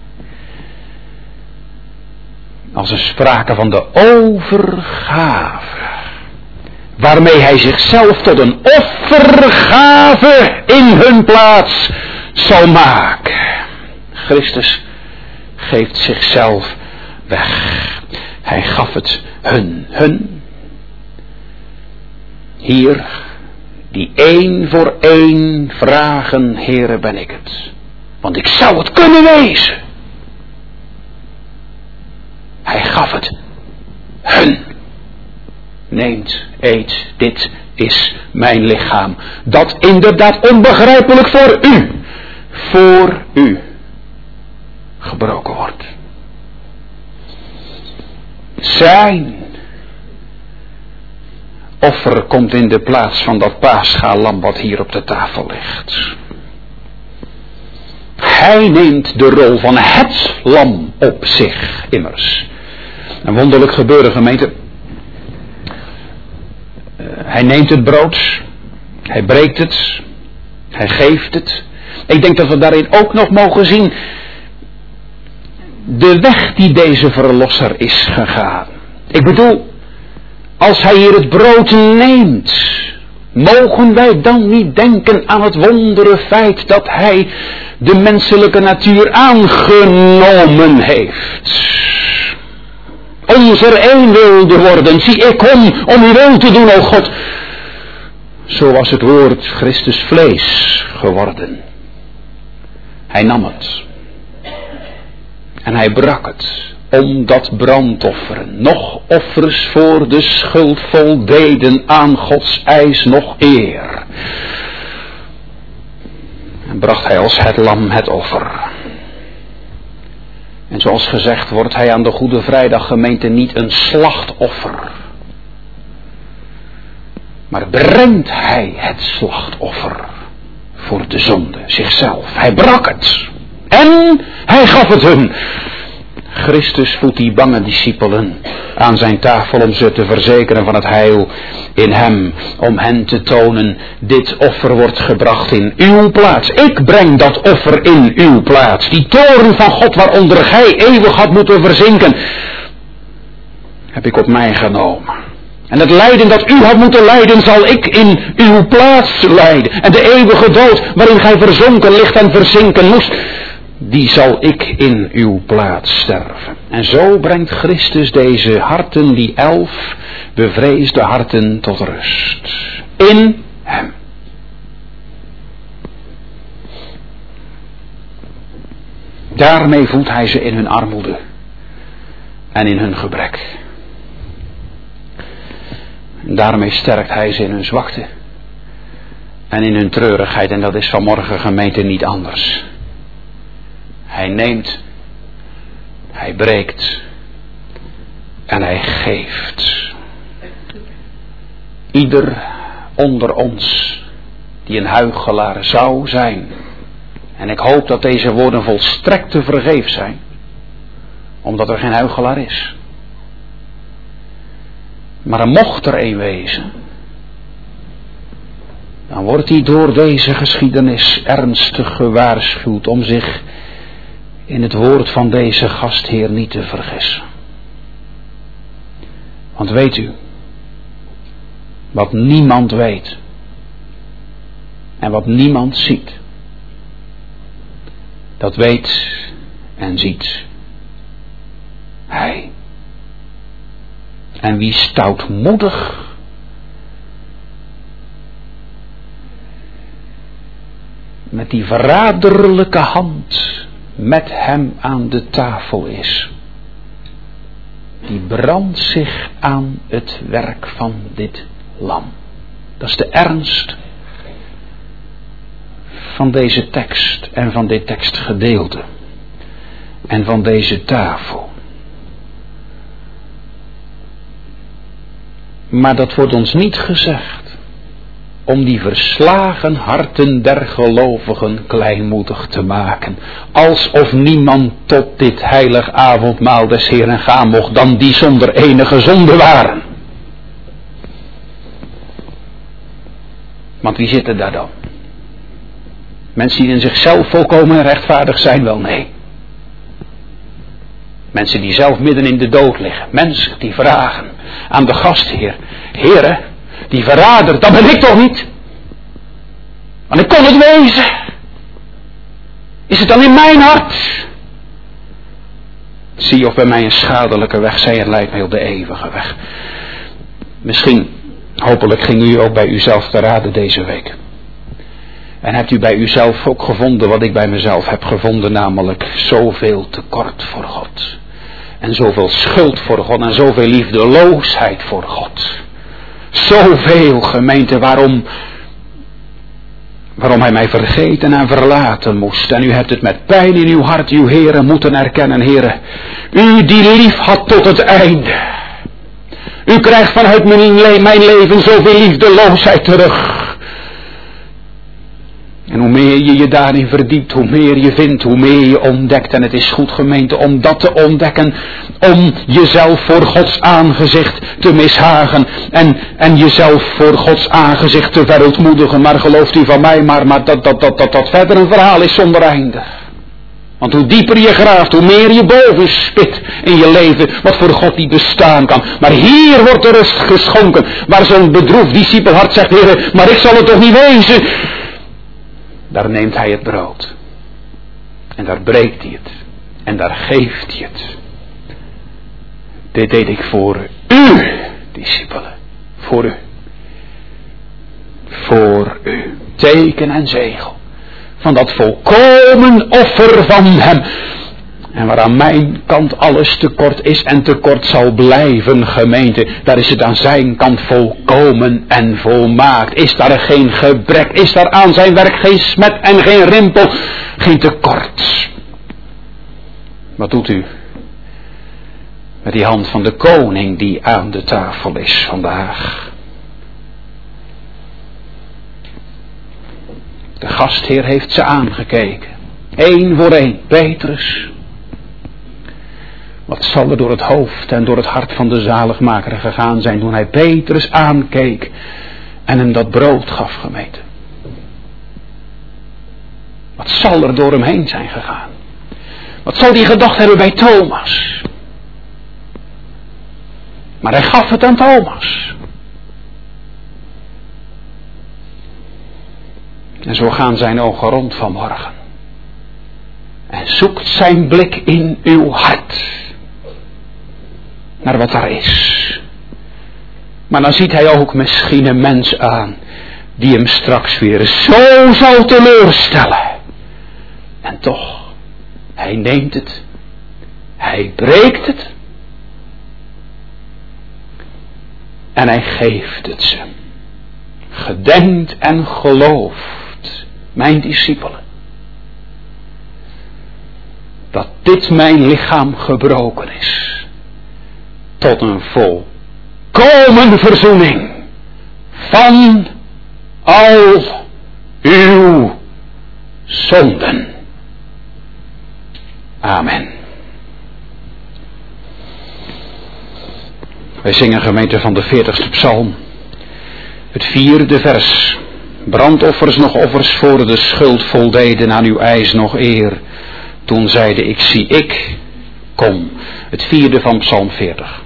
[SPEAKER 1] Als een sprake van de overgave, waarmee hij zichzelf tot een offergave in hun plaats zal maken. Christus geeft zichzelf weg. Hij gaf het hun. Hier, die één voor één vragen, Heere, ben ik het? Want ik zou het kunnen wezen. Hij gaf het hun. Neemt, eet, dit is mijn lichaam. Dat inderdaad onbegrijpelijk voor u gebroken wordt. Zijn offer komt in de plaats van dat Pascha-lam wat hier op de tafel ligt. Hij neemt de rol van het lam op zich, immers. Een wonderlijk gebeuren, gemeente. Hij neemt het brood, hij breekt het, hij geeft het. Ik denk dat we daarin ook nog mogen zien de weg die deze verlosser is gegaan. Ik bedoel, als hij hier het brood neemt, mogen wij dan niet denken aan het wondere feit dat hij de menselijke natuur aangenomen heeft. Ons er één wilde worden. Zie, ik kom om uw wil te doen, o God. Zo was het woord Christus vlees geworden. Hij nam het. En hij brak het. Omdat brandofferen, nog offers voor de schuld voldeden aan Gods eis nog eer. En bracht hij als het lam het offer. En zoals gezegd wordt hij aan de Goede Vrijdag gemeente niet een slachtoffer. Maar brengt hij het slachtoffer voor de zonde, zichzelf. Hij brak het. En hij gaf het hun. Christus voedt die bange discipelen aan zijn tafel om ze te verzekeren van het heil in hem. Om hen te tonen, dit offer wordt gebracht in uw plaats. Ik breng dat offer in uw plaats. Die toorn van God waaronder gij eeuwig had moeten verzinken, heb ik op mij genomen. En het lijden dat u had moeten lijden, zal ik in uw plaats lijden. En de eeuwige dood waarin gij verzonken ligt en verzinken moest, die zal ik in uw plaats sterven. En zo brengt Christus deze harten, die 11 bevreesde harten, tot rust. In hem. Daarmee voedt hij ze in hun armoede en in hun gebrek. En daarmee sterkt hij ze in hun zwakte en in hun treurigheid. En dat is vanmorgen gemeente niet anders. Hij neemt, hij breekt en hij geeft. Ieder onder ons die een huichelaar zou zijn. En ik hoop dat deze woorden volstrekt te vergeefs zijn. Omdat er geen huichelaar is. Maar er mocht er een wezen. Dan wordt hij door deze geschiedenis ernstig gewaarschuwd om zich in het woord van deze gastheer niet te vergissen. Want weet u, wat niemand weet en wat niemand ziet, dat weet en ziet hij. En wie stoutmoedig met die verraderlijke hand met hem aan de tafel is, die brandt zich aan het werk van dit lam. Dat is de ernst van deze tekst en van dit tekstgedeelte en van deze tafel. Maar dat wordt ons niet gezegd om die verslagen harten der gelovigen kleinmoedig te maken. Alsof niemand tot dit heilig avondmaal des Heeren gaan mocht dan die zonder enige zonde waren. Want wie zitten daar dan? Mensen die in zichzelf volkomen rechtvaardig zijn? Wel nee. Mensen die zelf midden in de dood liggen. Mensen die vragen aan de gastheer: Heere, die verrader, dat ben ik toch niet? Want ik kon het wezen. Is het dan in mijn hart? Zie of bij mij een schadelijke weg zij en leidt mij op de eeuwige weg. Misschien, hopelijk ging u ook bij uzelf te raden deze week. En hebt u bij uzelf ook gevonden wat ik bij mezelf heb gevonden, namelijk zoveel tekort voor God. En zoveel schuld voor God en zoveel liefdeloosheid voor God. Zoveel, gemeente, waarom hij mij vergeten en verlaten moest. En u hebt het met pijn in uw hart, uw Heere, moeten erkennen, Heere. U die lief had tot het einde. U krijgt vanuit mijn leven zoveel liefdeloosheid terug. En hoe meer je je daarin verdiept, hoe meer je vindt, hoe meer je ontdekt. En het is goed, gemeente, om dat te ontdekken. Om jezelf voor Gods aangezicht te mishagen. En jezelf voor Gods aangezicht te verootmoedigen. Maar gelooft u van mij, maar dat verder een verhaal is zonder einde. Want hoe dieper je graaft, hoe meer je boven spit in je leven, wat voor God niet bestaan kan. Maar hier wordt de rust geschonken, waar zo'n bedroefd discipelhart zegt: Heer, maar ik zal het toch niet wezen. Daar neemt hij het brood. En daar breekt hij het. En daar geeft hij het. Dit deed ik voor u, discipelen. Voor u. Voor u. Teken en zegel Van dat volkomen offer van hem. En waar aan mijn kant alles tekort is en tekort zal blijven, gemeente, daar is het aan zijn kant volkomen en volmaakt. Is daar geen gebrek, is daar aan zijn werk geen smet en geen rimpel, geen tekort. Wat doet u met die hand van de koning die aan de tafel is vandaag? De gastheer heeft ze aangekeken. 1 voor 1, Petrus. Wat zal er door het hoofd en door het hart van de zaligmaker gegaan zijn toen hij Petrus aankeek en hem dat brood gaf, gemeente? Wat zal er door hem heen zijn gegaan? Wat zal hij gedacht hebben bij Thomas? Maar hij gaf het aan Thomas. En zo gaan zijn ogen rond vanmorgen. En zoekt zijn blik in uw hart. Naar wat daar is. Maar dan ziet hij ook misschien een mens aan. Die hem straks weer zo zal teleurstellen. En toch. Hij neemt het. Hij breekt het. En hij geeft het ze. Gedenkt en gelooft, mijn discipelen, dat dit mijn lichaam gebroken is. Tot een volkomen verzoening van al uw zonden. Amen. Wij zingen, gemeente, van de 40ste psalm. Het 4e vers. Brandoffers nog offers voor de schuld voldeden aan uw eis nog eer. Toen zeide ik, zie ik, kom. Het 4e van psalm 40.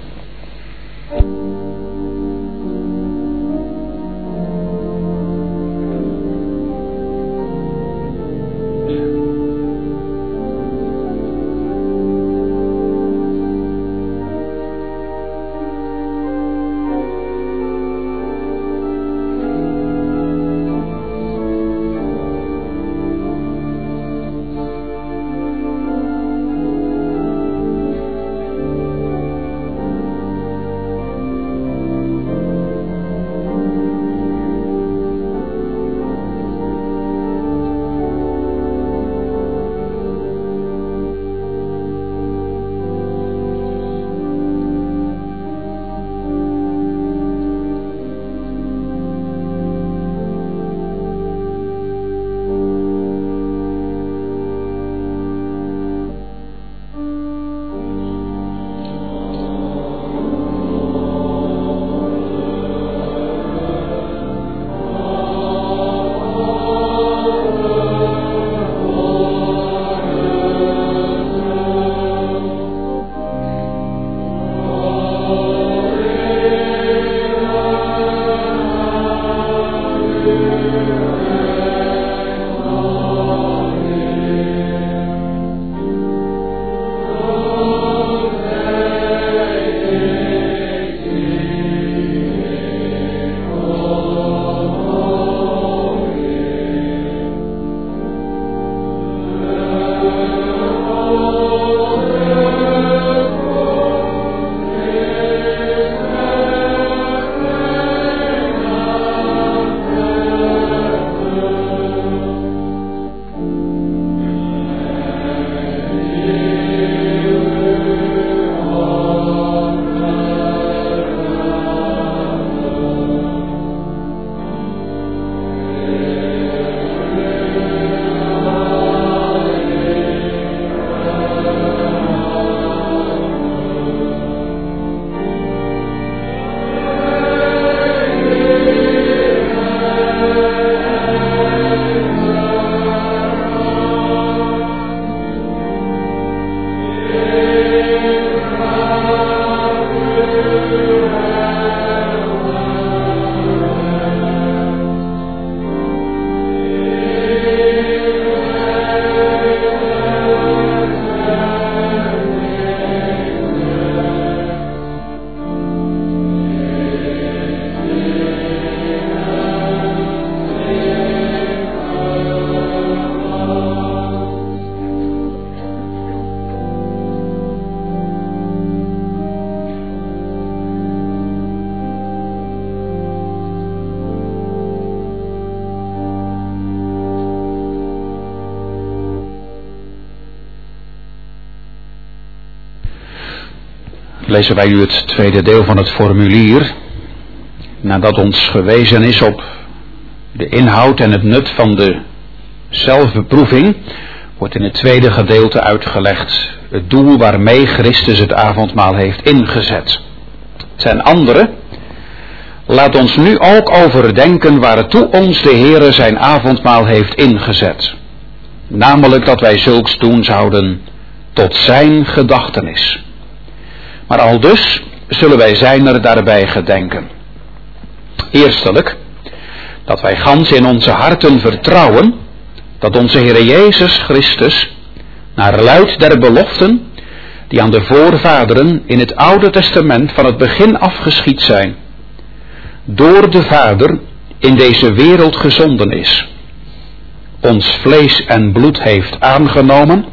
[SPEAKER 1] lezen wij u het tweede deel van het formulier. Nadat ons gewezen is op de inhoud en het nut van de zelfbeproeving, wordt in het tweede gedeelte uitgelegd het doel waarmee Christus het avondmaal heeft ingezet. Ten andere, laat ons nu ook overdenken waartoe ons de Heere zijn avondmaal heeft ingezet. Namelijk dat wij zulks doen zouden tot zijn gedachtenis. Maar aldus zullen wij zijner daarbij gedenken. Eerstelijk, dat wij gans in onze harten vertrouwen dat onze Heere Jezus Christus, naar luid der beloften, die aan de voorvaderen in het Oude Testament van het begin af geschied zijn, door de Vader in deze wereld gezonden is, ons vlees en bloed heeft aangenomen,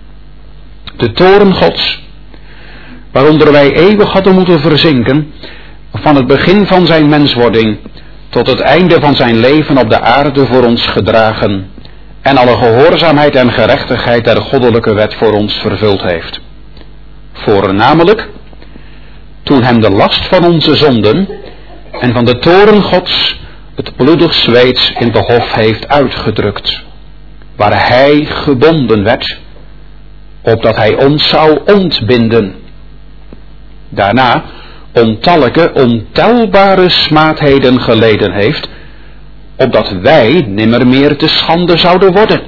[SPEAKER 1] de toorn Gods, waaronder wij eeuwig hadden moeten verzinken, van het begin van zijn menswording tot het einde van zijn leven op de aarde voor ons gedragen en alle gehoorzaamheid en gerechtigheid der goddelijke wet voor ons vervuld heeft. Voornamelijk, toen hem de last van onze zonden en van de toorn Gods het bloedig zweet in de hof heeft uitgedrukt, waar hij gebonden werd, opdat hij ons zou ontbinden. Daarna ontallijke, ontelbare smaadheden geleden heeft, opdat wij nimmer meer te schande zouden worden.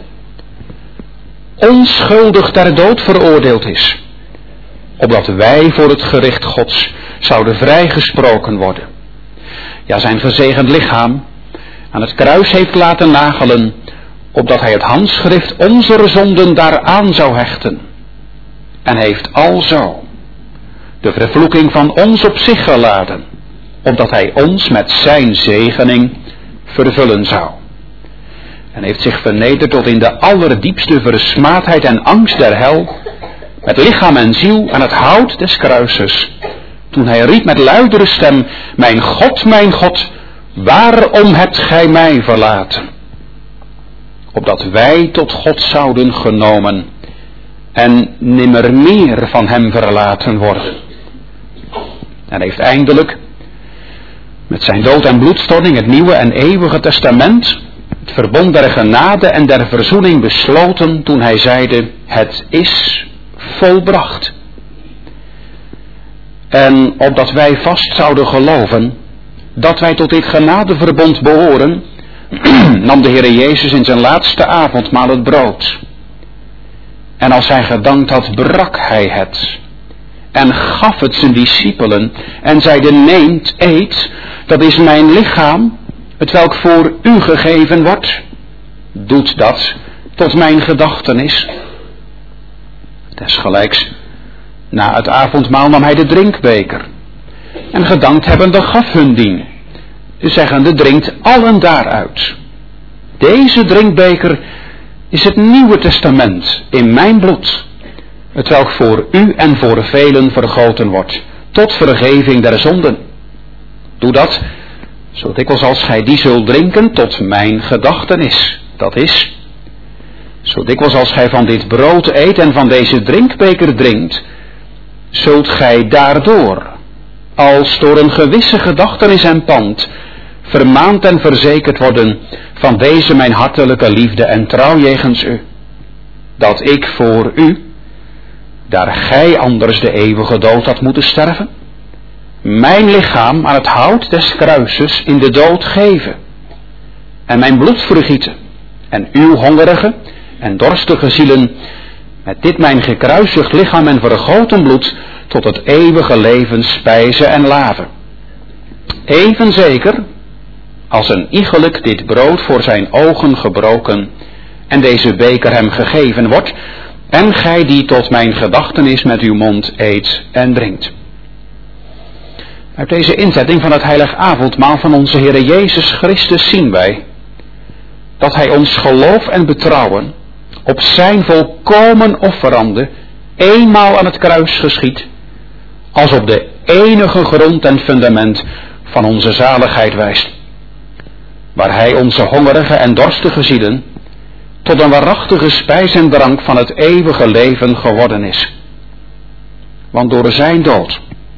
[SPEAKER 1] Onschuldig ter dood veroordeeld is, opdat wij voor het gericht Gods zouden vrijgesproken worden. Ja, zijn gezegend lichaam aan het kruis heeft laten nagelen, opdat hij het handschrift onze zonden daaraan zou hechten. En heeft alzo de vervloeking van ons op zich geladen, opdat hij ons met zijn zegening vervullen zou. En heeft zich vernederd tot in de allerdiepste versmaadheid en angst der hel, met lichaam en ziel aan het hout des kruises, toen hij riep met luidere stem, mijn God, waarom hebt gij mij verlaten? Opdat wij tot God zouden genomen en nimmer meer van hem verlaten worden. En heeft eindelijk met zijn dood en bloedstording het nieuwe en eeuwige testament, het verbond der genade en der verzoening besloten, toen hij zeide, het is volbracht. En opdat wij vast zouden geloven dat wij tot dit genadeverbond behoren, nam de Heere Jezus in zijn laatste avondmaal het brood. En als hij gedankt had, brak hij het en gaf het zijn discipelen en zeide, neemt, eet, dat is mijn lichaam, hetwelk voor u gegeven wordt. Doet dat tot mijn gedachtenis. Desgelijks, na het avondmaal nam hij de drinkbeker en gedankt hebbende gaf hun dien, zeggende, drinkt allen daaruit. Deze drinkbeker is het Nieuwe Testament in mijn bloed, hetwelk voor u en voor velen vergoten wordt, tot vergeving der zonden. Doe dat, zo dikwijls als gij die zult drinken, tot mijn gedachtenis. Dat is, zo dikwijls als gij van dit brood eet en van deze drinkbeker drinkt, zult gij daardoor, als door een gewisse gedachtenis en pand, vermaand en verzekerd worden van deze mijn hartelijke liefde en trouw jegens u, dat ik voor u, daar gij anders de eeuwige dood had moeten sterven, mijn lichaam aan het hout des kruises in de dood geven, en mijn bloed vergieten, en uw hongerige en dorstige zielen met dit mijn gekruisigd lichaam en vergoten bloed tot het eeuwige leven spijzen en laven. Even zeker als een iegelijk dit brood voor zijn ogen gebroken en deze beker hem gegeven wordt, en gij die tot mijn gedachtenis met uw mond eet en drinkt. Uit deze inzetting van het heilig avondmaal van onze Heere Jezus Christus zien wij dat hij ons geloof en betrouwen op zijn volkomen offerande eenmaal aan het kruis geschied, als op de enige grond en fundament van onze zaligheid wijst, waar hij onze hongerige en dorstige zielen tot een waarachtige spijs en drank van het eeuwige leven geworden is. Want door zijn dood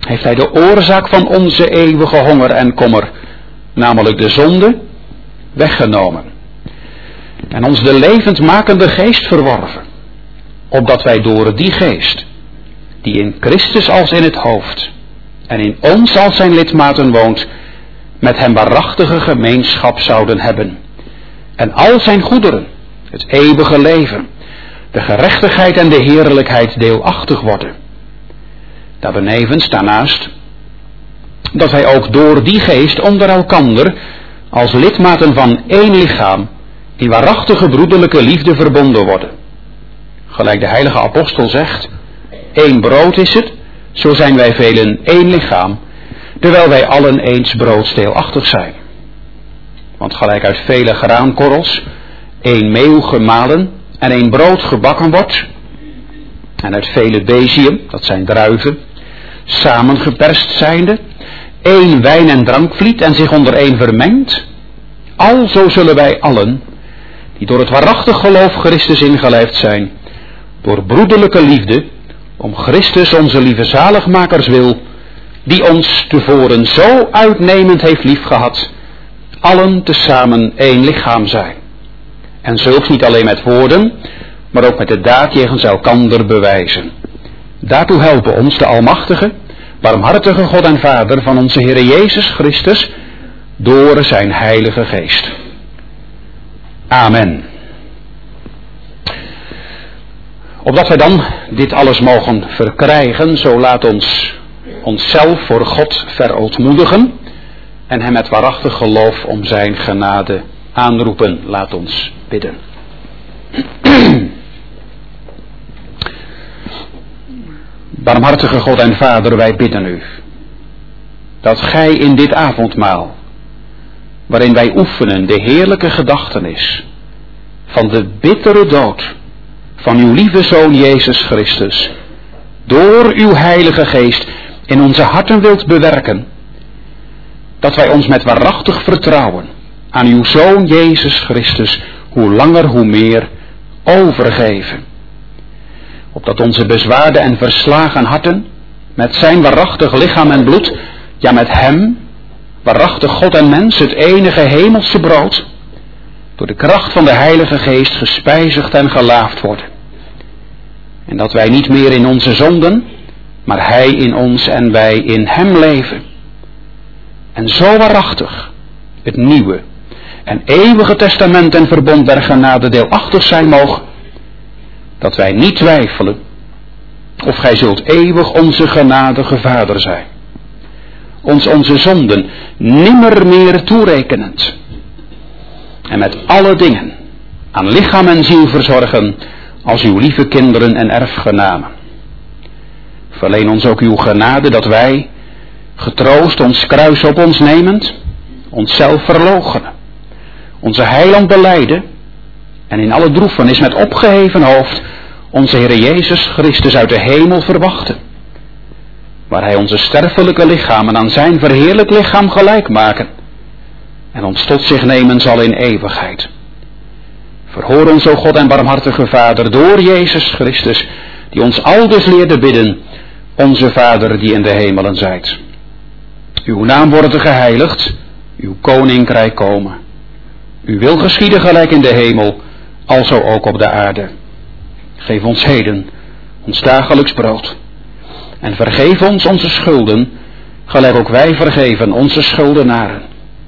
[SPEAKER 1] heeft hij de oorzaak van onze eeuwige honger en kommer, namelijk de zonde, weggenomen. En ons de levendmakende geest verworven, opdat wij door die geest, die in Christus als in het hoofd en in ons als zijn lidmaten woont, met hem waarachtige gemeenschap zouden hebben. En al zijn goederen, het eeuwige leven, de gerechtigheid en de heerlijkheid deelachtig worden. Daarbenevens daarnaast, dat wij ook door die geest onder elkander, als lidmaten van één lichaam, in waarachtige broederlijke liefde verbonden worden. Gelijk de heilige apostel zegt, één brood is het, zo zijn wij velen één lichaam, terwijl wij allen eens broodsdeelachtig zijn. Want gelijk uit vele graankorrels één meel gemalen en één brood gebakken wordt, en uit vele bezium, dat zijn druiven, samengeperst zijnde, één wijn- en drankvliet en zich onder één vermengt, alzo zullen wij allen, die door het waarachtig geloof Christus ingelijfd zijn, door broederlijke liefde, om Christus onze lieve zaligmakers wil, die ons tevoren zo uitnemend heeft liefgehad, allen tezamen één lichaam zijn. En zulks niet alleen met woorden, maar ook met de daad jegens elkander bewijzen. Daartoe helpen ons de almachtige, barmhartige God en Vader van onze Heer Jezus Christus, door zijn heilige geest. Amen. Opdat wij dan dit alles mogen verkrijgen, zo laat ons onszelf voor God verootmoedigen en hem met waarachtig geloof om zijn genade aanroepen. Laat ons bidden. Barmhartige God en Vader, wij bidden u dat gij in dit avondmaal, waarin wij oefenen de heerlijke gedachtenis van de bittere dood van uw lieve Zoon Jezus Christus, door uw heilige geest in onze harten wilt bewerken, dat wij ons met waarachtig vertrouwen aan uw Zoon Jezus Christus hoe langer hoe meer overgeven. Opdat onze bezwaarde en verslagen harten met zijn waarachtig lichaam en bloed, ja met hem, waarachtig God en mens, het enige hemelse brood, door de kracht van de Heilige Geest gespijzigd en gelaafd worden. En dat wij niet meer in onze zonden, maar hij in ons en wij in hem leven. En zo waarachtig het nieuwe en eeuwige testament en verbond der genade deelachtig zijn mogen, dat wij niet twijfelen of gij zult eeuwig onze genadige Vader zijn, ons onze zonden nimmer meer toerekenend, en met alle dingen aan lichaam en ziel verzorgen als uw lieve kinderen en erfgenamen. Verleen ons ook uw genade dat wij, getroost ons kruis op ons nemend, onszelf verloochenen, onze heiland belijden en in alle droefenis met opgeheven hoofd onze Heer Jezus Christus uit de hemel verwachten, waar hij onze sterfelijke lichamen aan zijn verheerlijk lichaam gelijk maken en ons tot zich nemen zal in eeuwigheid. Verhoor ons, o God en barmhartige Vader, door Jezus Christus, die ons aldus leerde bidden, onze Vader die in de hemelen zijt. Uw naam wordt geheiligd, uw koninkrijk komen. Uw wil geschieden gelijk in de hemel, alzo ook op de aarde. Geef ons heden ons dagelijks brood. En vergeef ons onze schulden, gelijk ook wij vergeven onze schuldenaren.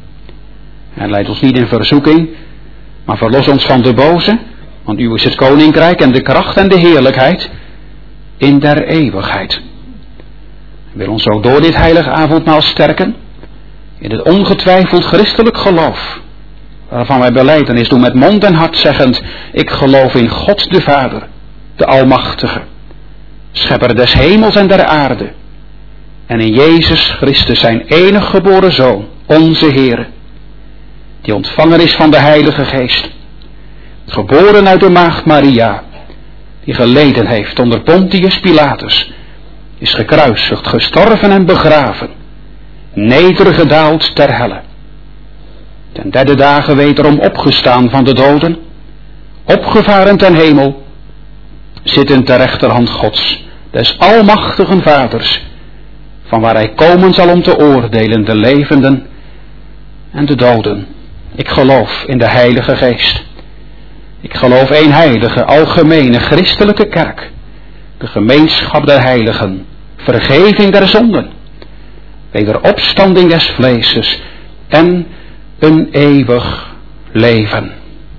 [SPEAKER 1] En leid ons niet in verzoeking, maar verlos ons van de boze, want uw is het koninkrijk en de kracht en de heerlijkheid in der eeuwigheid. Wil ons ook door dit heilige avondmaal sterken in het ongetwijfeld christelijk geloof, waarvan wij belijdenis doen met mond en hart zeggend, ik geloof in God de Vader, de Almachtige, schepper des hemels en der aarde, en in Jezus Christus zijn enig geboren Zoon, onze Heere, die ontvangen is van de Heilige Geest, geboren uit de maagd Maria, die geleden heeft onder Pontius Pilatus, is gekruisigd, gestorven en begraven, nedergedaald ter helle, ten derde dagen wederom opgestaan van de doden, opgevaren ten hemel, zitten ter rechterhand Gods, des almachtigen Vaders, van waar hij komen zal om te oordelen de levenden en de doden. Ik geloof in de Heilige Geest. Ik geloof één heilige, algemene, christelijke kerk, de gemeenschap der heiligen, vergeving der zonden, wederopstanding des vleeses en een eeuwig leven.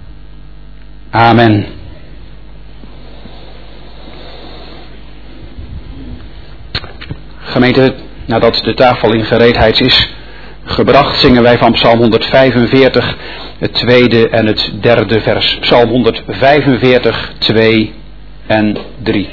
[SPEAKER 1] Amen. Gemeente, nadat de tafel in gereedheid is gebracht, zingen wij van Psalm 145 het tweede en het derde vers. Psalm 145, 2 en 3.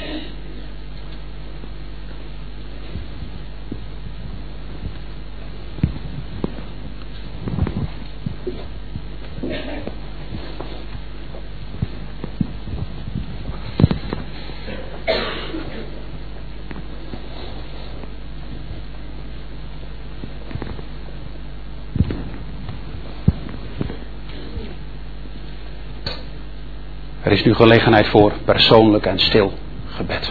[SPEAKER 1] Er is nu gelegenheid voor persoonlijk en stil gebed.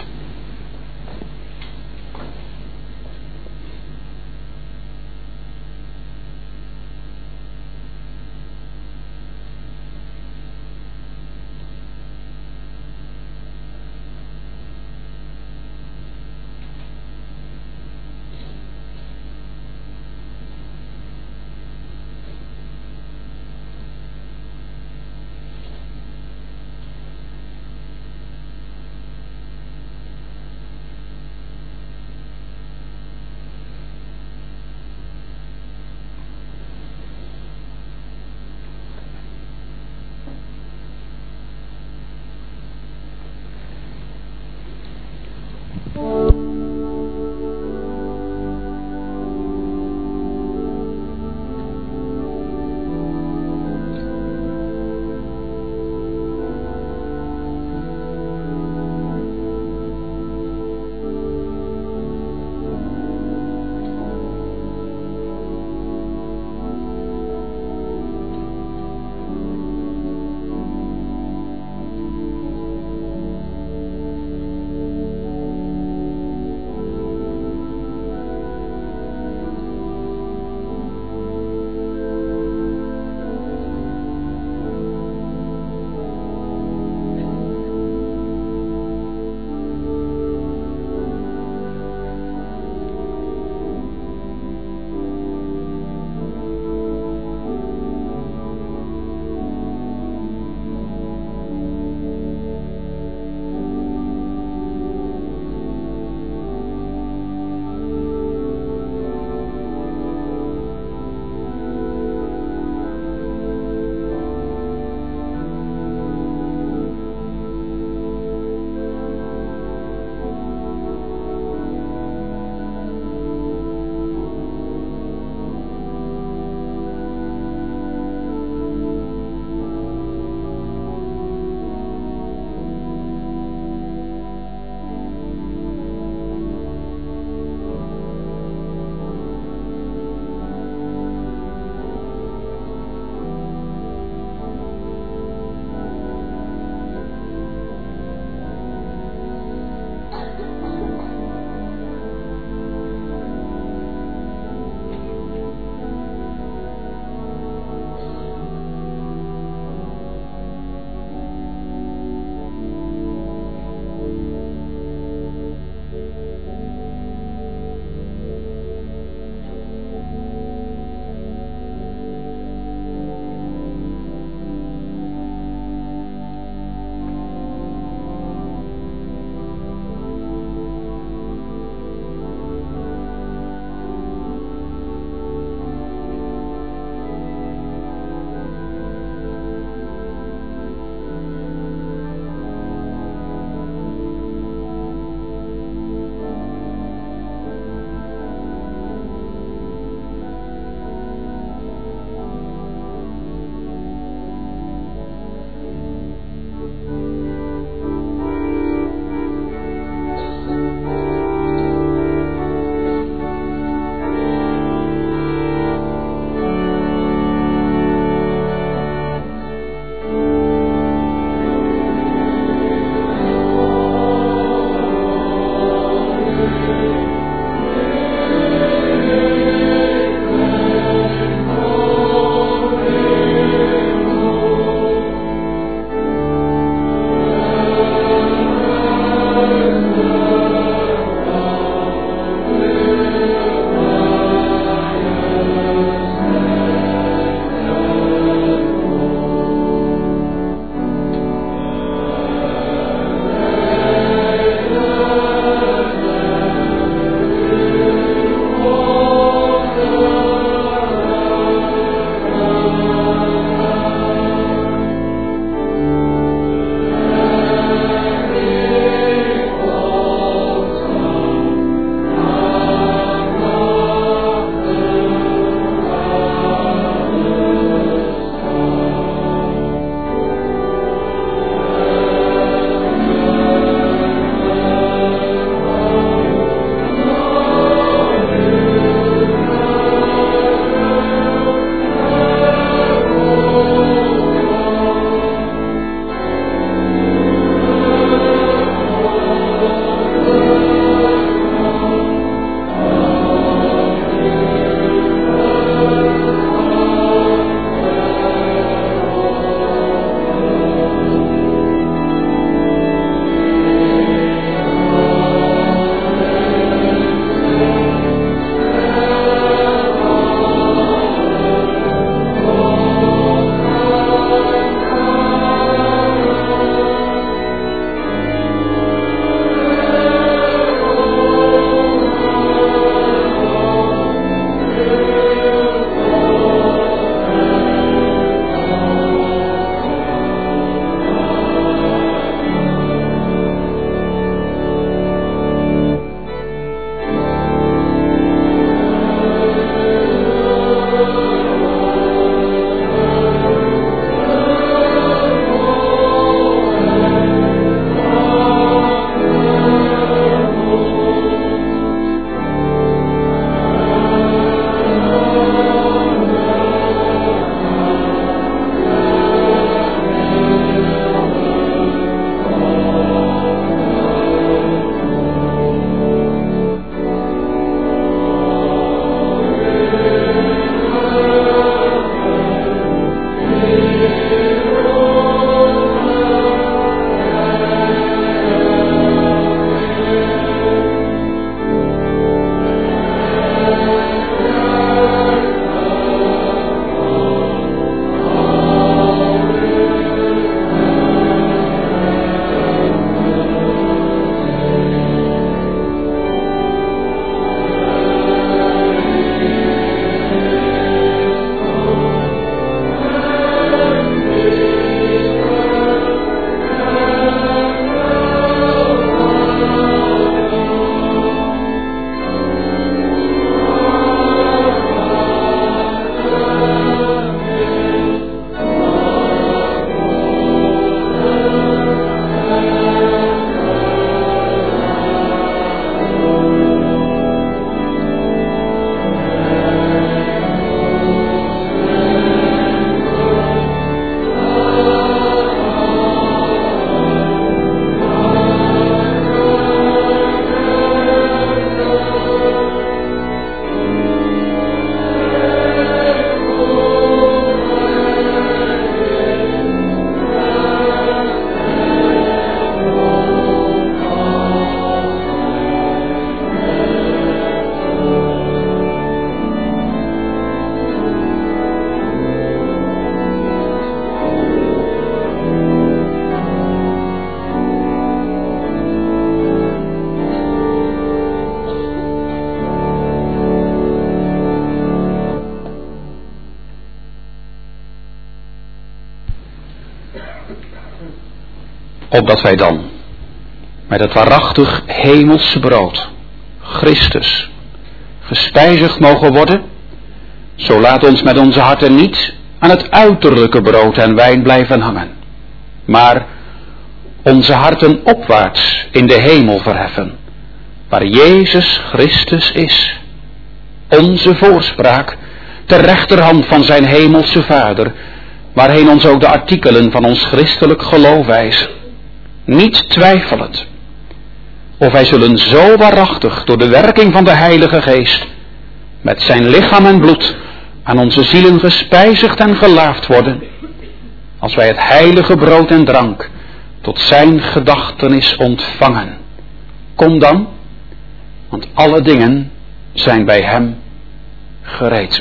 [SPEAKER 1] opdat wij dan met het waarachtig hemelse brood, Christus, gespijzigd mogen worden, zo laat ons met onze harten niet aan het uiterlijke brood en wijn blijven hangen, maar onze harten opwaarts in de hemel verheffen, waar Jezus Christus is, onze voorspraak ter rechterhand van zijn hemelse Vader, waarheen ons ook de artikelen van ons christelijk geloof wijzen, niet twijfelend of wij zullen zo waarachtig door de werking van de Heilige Geest met zijn lichaam en bloed aan onze zielen gespijzigd en gelaafd worden, als wij het heilige brood en drank tot zijn gedachtenis ontvangen. Kom dan, want alle dingen zijn bij hem gereed.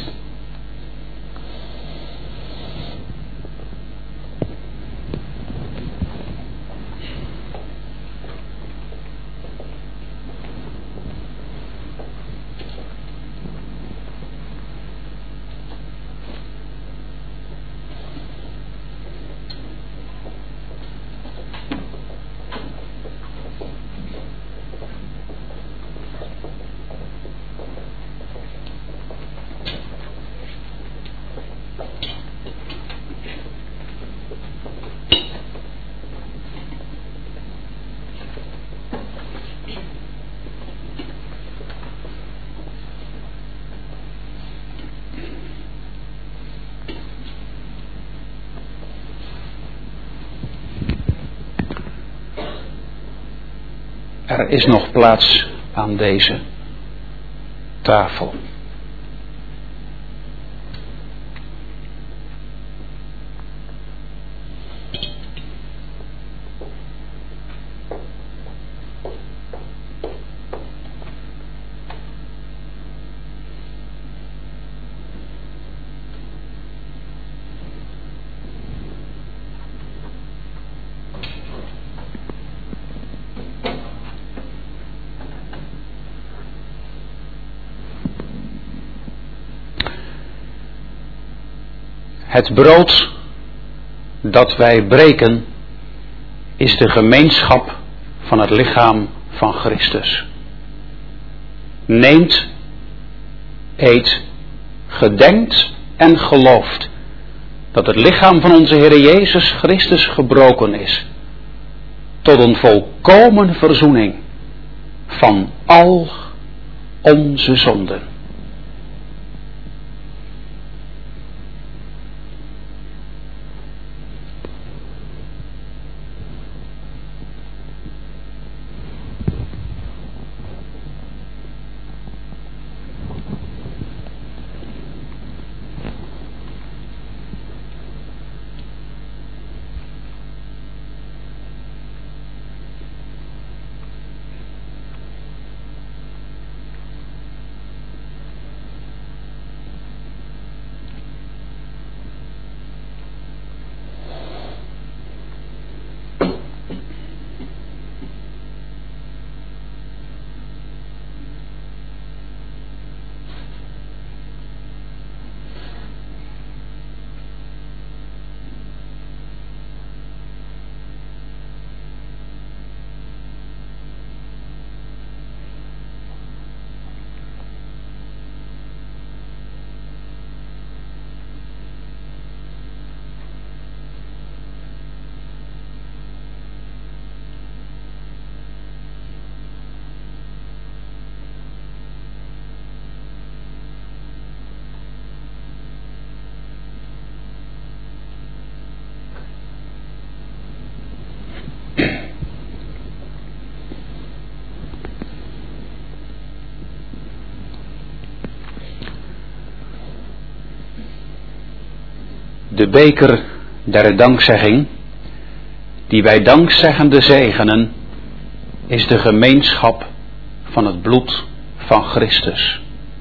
[SPEAKER 1] Er is nog plaats aan deze tafel. Het brood dat wij breken is de gemeenschap van het lichaam van Christus. Neemt, eet, gedenkt en gelooft dat het lichaam van onze Heer Jezus Christus gebroken is tot een volkomen verzoening van al onze zonden. De beker der dankzegging, die wij dankzeggende zegenen, is de gemeenschap van het bloed van Christus.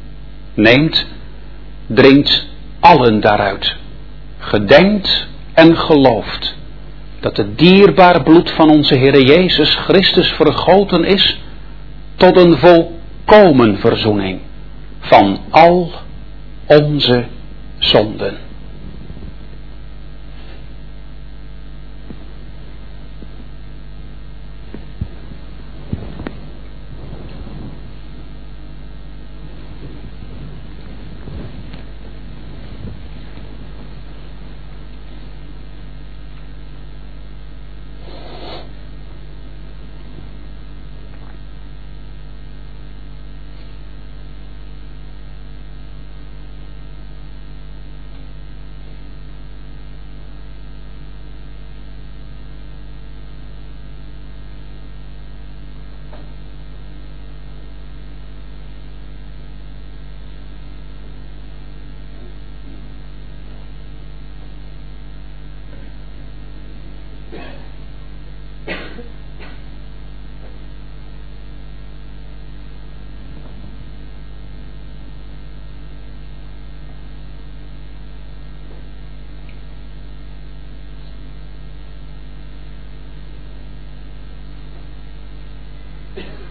[SPEAKER 1] Neemt, drinkt allen daaruit, gedenkt en gelooft dat het dierbaar bloed van onze Heer Jezus Christus vergoten is tot een volkomen verzoening van al onze zonden.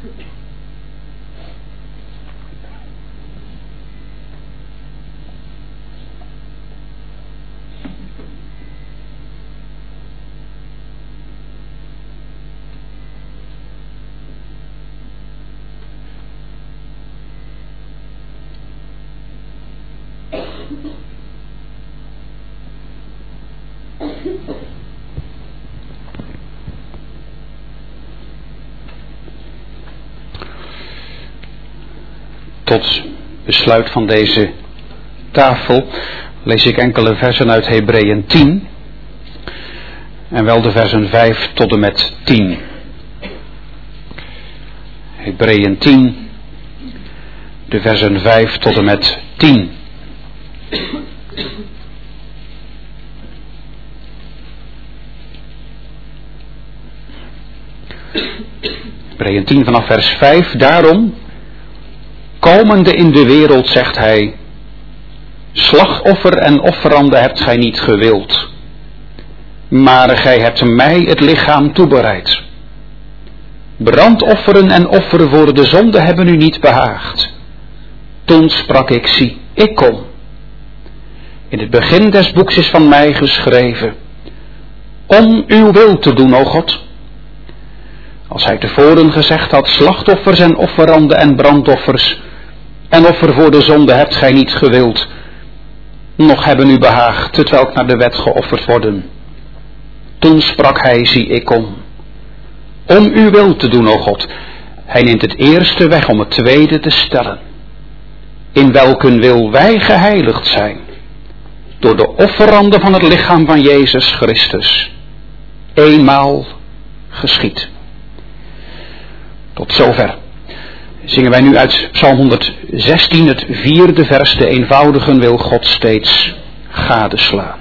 [SPEAKER 1] Tot besluit van deze tafel lees ik enkele versen uit Hebreeën 10. En wel de versen 5 tot en met 10. Hebreeën 10, de versen 5 tot en met 10. Hebreeën 10 vanaf vers 5. Daarom, komende in de wereld, zegt hij, slachtoffer en offerande hebt gij niet gewild, maar gij hebt mij het lichaam toebereid. Brandofferen en offeren voor de zonde hebben u niet behaagd. Toen sprak ik, zie, ik kom. In het begin des boeks is van mij geschreven, om uw wil te doen, o God. Als hij tevoren gezegd had, slachtoffers en offeranden en brandoffers en offer voor de zonde hebt gij niet gewild, nog hebben u behaagd, hetwelk naar de wet geofferd worden. Toen sprak hij, zie, ik kom. Om uw wil te doen, o God. Hij neemt het eerste weg om het tweede te stellen. In welken wil wij geheiligd zijn, door de offeranden van het lichaam van Jezus Christus, eenmaal geschied. Tot zover zingen wij nu uit Psalm 116, het 4e vers, de eenvoudigen wil God steeds gadeslaan.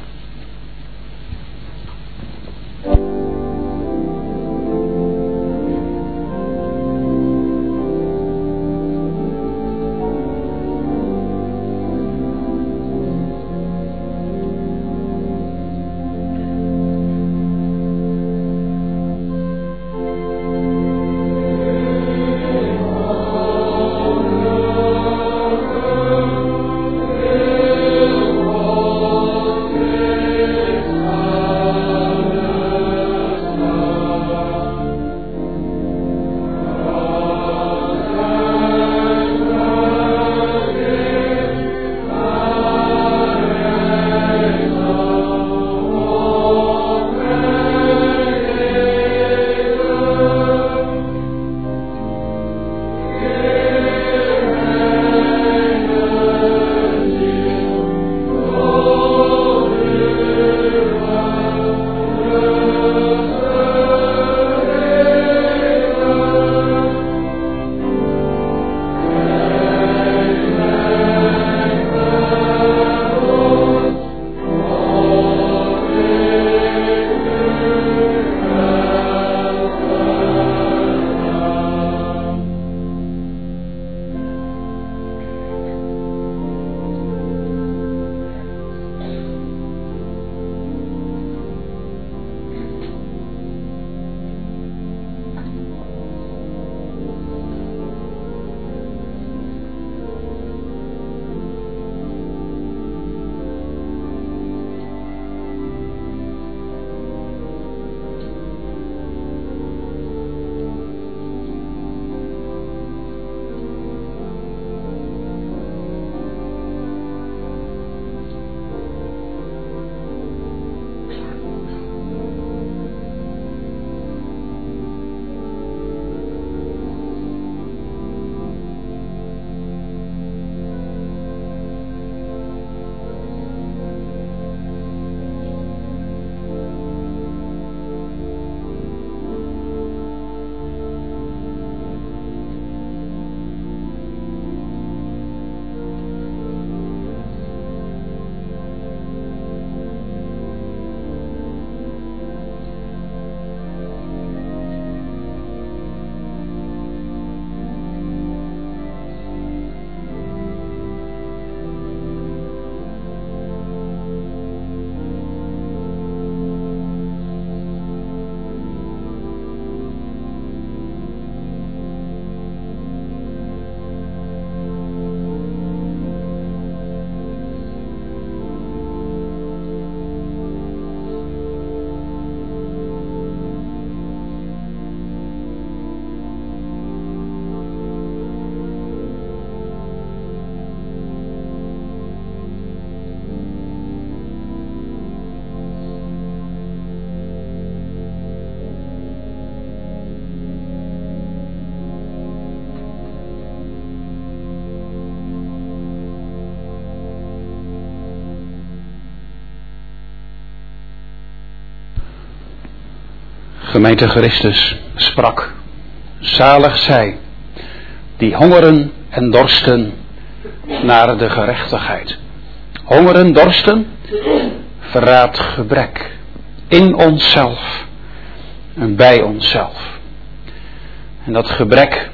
[SPEAKER 1] Gemeente Christus sprak: zalig zij die hongeren en dorsten naar de gerechtigheid. Hongeren, dorsten, verraadt gebrek in onszelf en bij onszelf. En dat gebrek,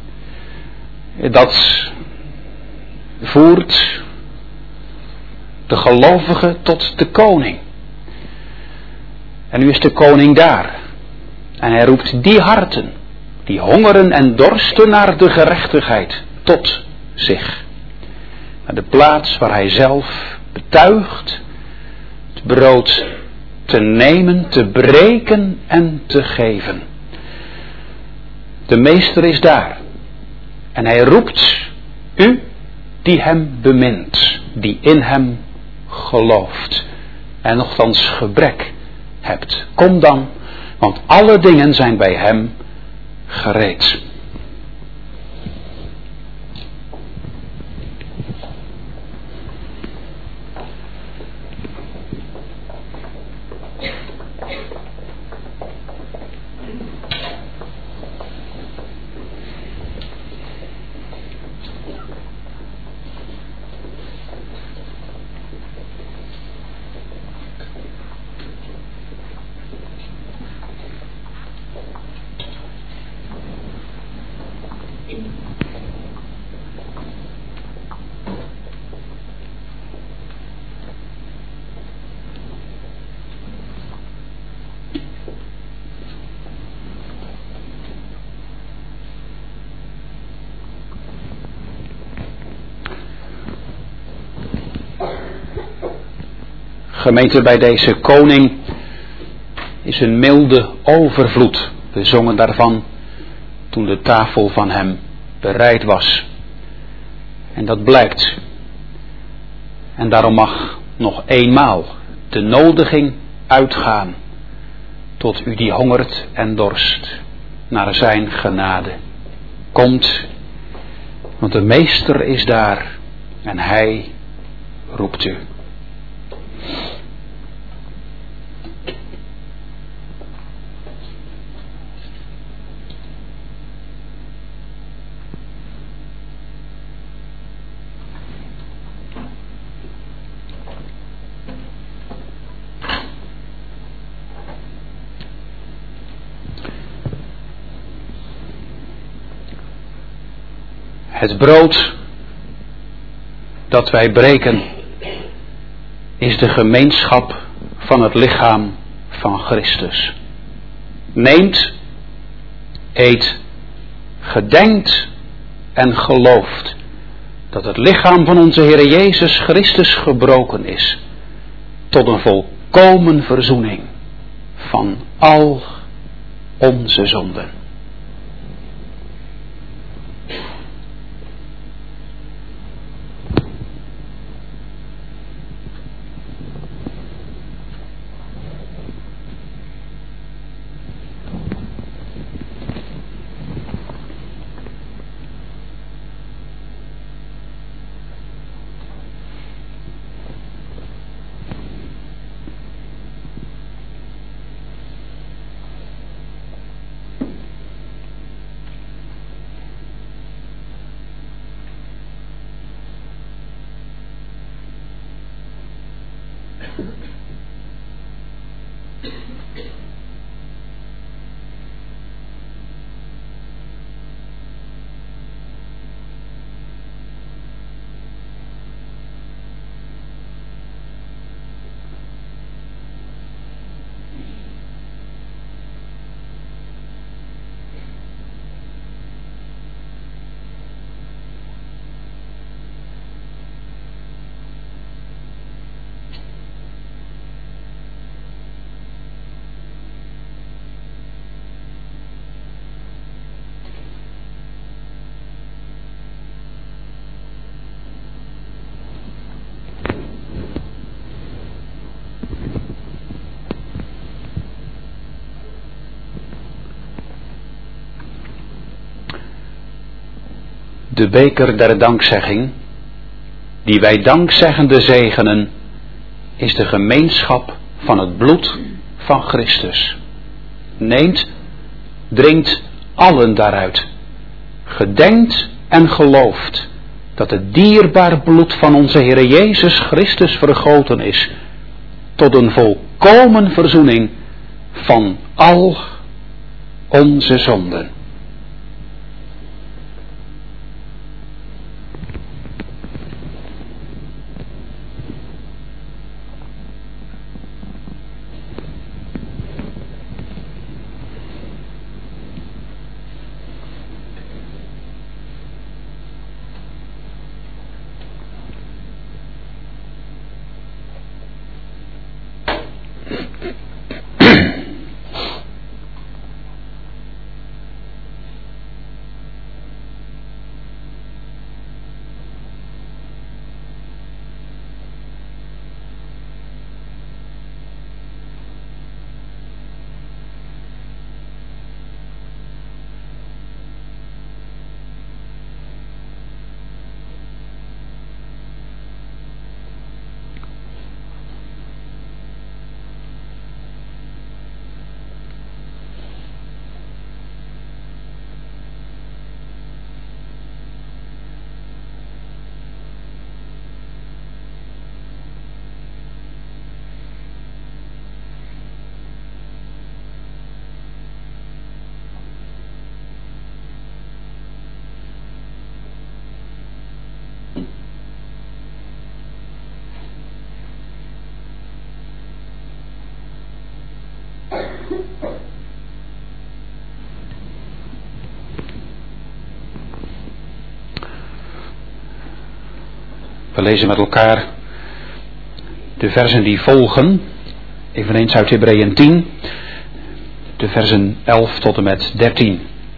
[SPEAKER 1] dat voert de gelovige tot de koning. En nu is de koning daar. En hij roept die harten, die hongeren en dorsten naar de gerechtigheid, tot zich. Naar de plaats waar hij zelf betuigt het brood te nemen, te breken en te geven. De meester is daar. En hij roept u die hem bemint, die in hem gelooft en nochtans gebrek hebt. Kom dan, want alle dingen zijn bij hem gereed. Gemeente, bij deze koning is een milde overvloed. We zongen daarvan toen de tafel van hem bereid was. En dat blijkt. En daarom mag nog eenmaal de nodiging uitgaan tot u die hongert en dorst naar zijn genade. Komt, want de meester is daar en hij roept u. Het brood dat wij breken is de gemeenschap van het lichaam van Christus. Neemt, eet, gedenkt en gelooft dat het lichaam van onze Heer Jezus Christus gebroken is tot een volkomen verzoening van al onze zonden. De beker der dankzegging, die wij dankzeggende zegenen, is de gemeenschap van het bloed van Christus. Neemt, drinkt allen daaruit. Gedenkt en gelooft dat het dierbaar bloed van onze Heer Jezus Christus vergoten is tot een volkomen verzoening van al onze zonden. We lezen met elkaar de versen die volgen, eveneens uit Hebreeën 10, de versen 11 tot en met 13.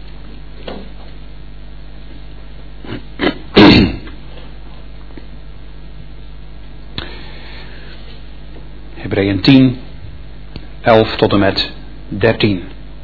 [SPEAKER 1] Hebreeën 10, 11 tot en met 13.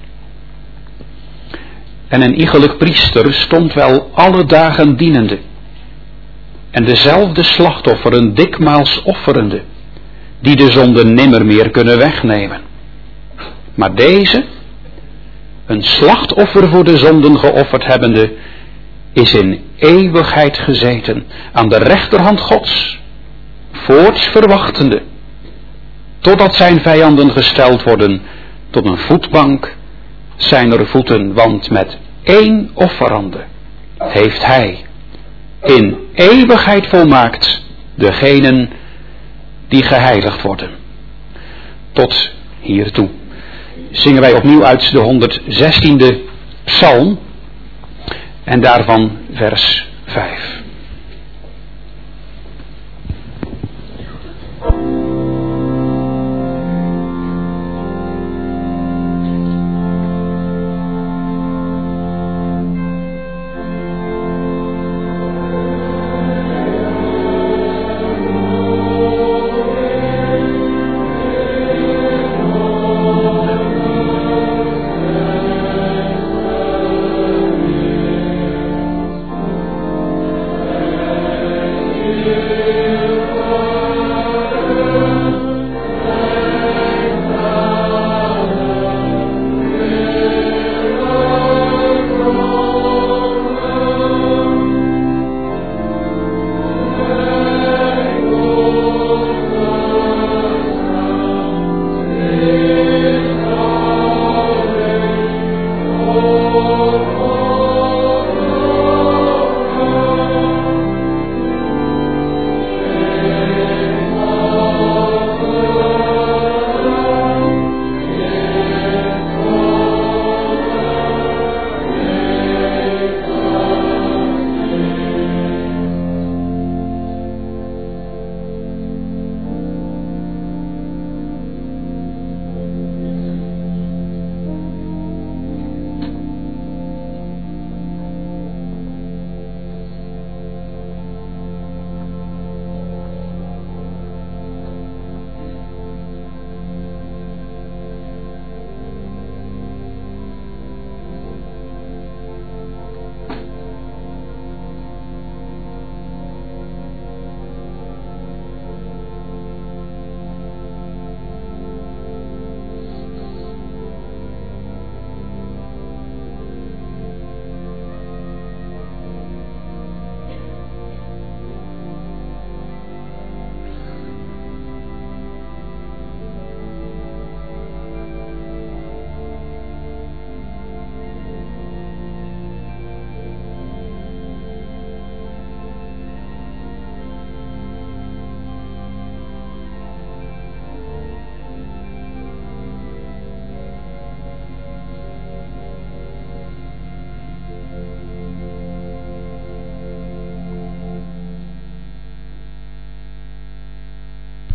[SPEAKER 1] En een iegelijk priester stond wel alle dagen dienende, en dezelfde slachtofferen dikmaals offerende, die de zonde nimmer meer kunnen wegnemen. Maar deze, een slachtoffer voor de zonden geofferd hebbende, is in eeuwigheid gezeten aan de rechterhand Gods, voorts verwachtende, totdat zijn vijanden gesteld worden tot een voetbank zijner voeten, want met één offerande heeft hij in eeuwigheid volmaakt degenen die geheiligd worden. Tot hiertoe zingen wij opnieuw uit de 116e psalm en daarvan vers 5.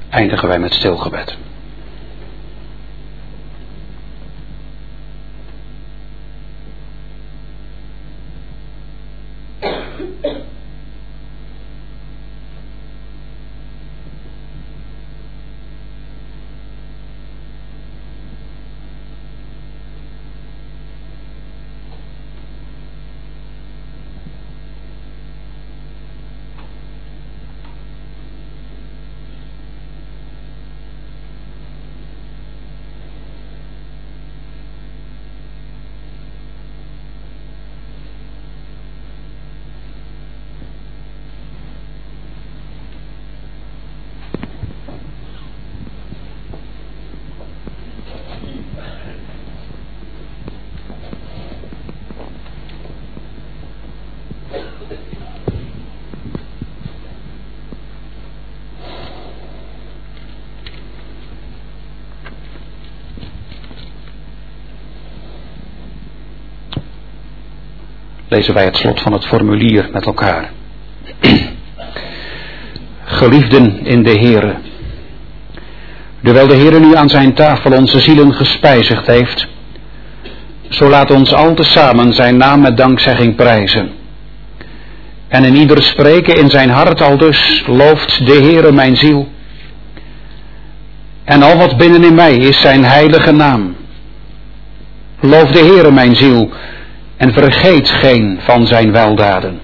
[SPEAKER 1] eindigen wij met stilgebed. Lezen wij het slot van het formulier met elkaar. Geliefden in de Heere, terwijl de Heere nu aan zijn tafel onze zielen gespijzigd heeft, zo laat ons al tezamen zijn naam met dankzegging prijzen. En in ieder spreken in zijn hart aldus, looft de Heere mijn ziel. En al wat binnen in mij is zijn heilige naam. Loof de Heere mijn ziel, en vergeet geen van zijn weldaden,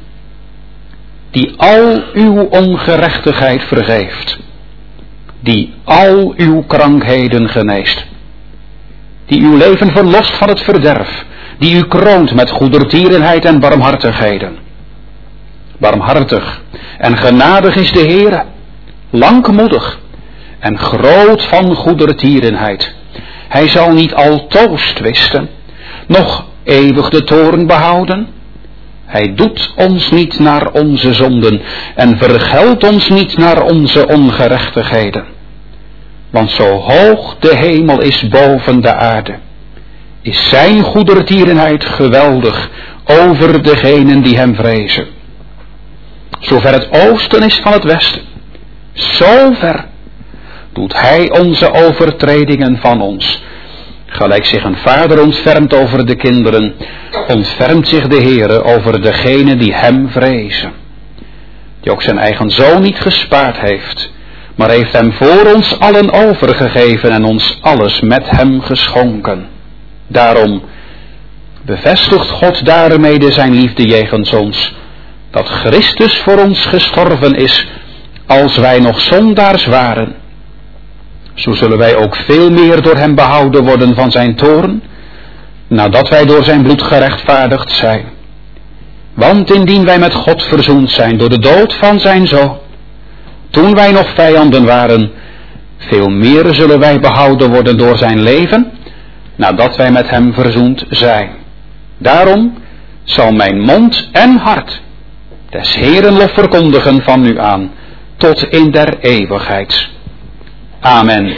[SPEAKER 1] die al uw ongerechtigheid vergeeft, die al uw krankheden geneest, die uw leven verlost van het verderf, die u kroont met goedertierenheid en barmhartigheden. Barmhartig en genadig is de Heere, langmoedig en groot van goedertierenheid. Hij zal niet altoos twisten, noch eeuwig de toorn behouden. Hij doet ons niet naar onze zonden en vergeldt ons niet naar onze ongerechtigheden. Want zo hoog de hemel is boven de aarde, is zijn goedertierenheid geweldig over degenen die hem vrezen. Zover het oosten is van het westen, zover doet hij onze overtredingen van ons. Gelijk zich een vader ontfermt over de kinderen, ontfermt zich de Heere over degenen die hem vrezen. Die ook zijn eigen zoon niet gespaard heeft, maar heeft hem voor ons allen overgegeven en ons alles met hem geschonken. Daarom bevestigt God daarmede zijn liefde jegens ons, dat Christus voor ons gestorven is, als wij nog zondaars waren. Zo zullen wij ook veel meer door hem behouden worden van zijn toorn, nadat wij door zijn bloed gerechtvaardigd zijn. Want indien wij met God verzoend zijn door de dood van zijn zoon, toen wij nog vijanden waren, veel meer zullen wij behouden worden door zijn leven, nadat wij met hem verzoend zijn. Daarom zal mijn mond en hart des Heeren lof verkondigen van nu aan, tot in der eeuwigheid. Amen.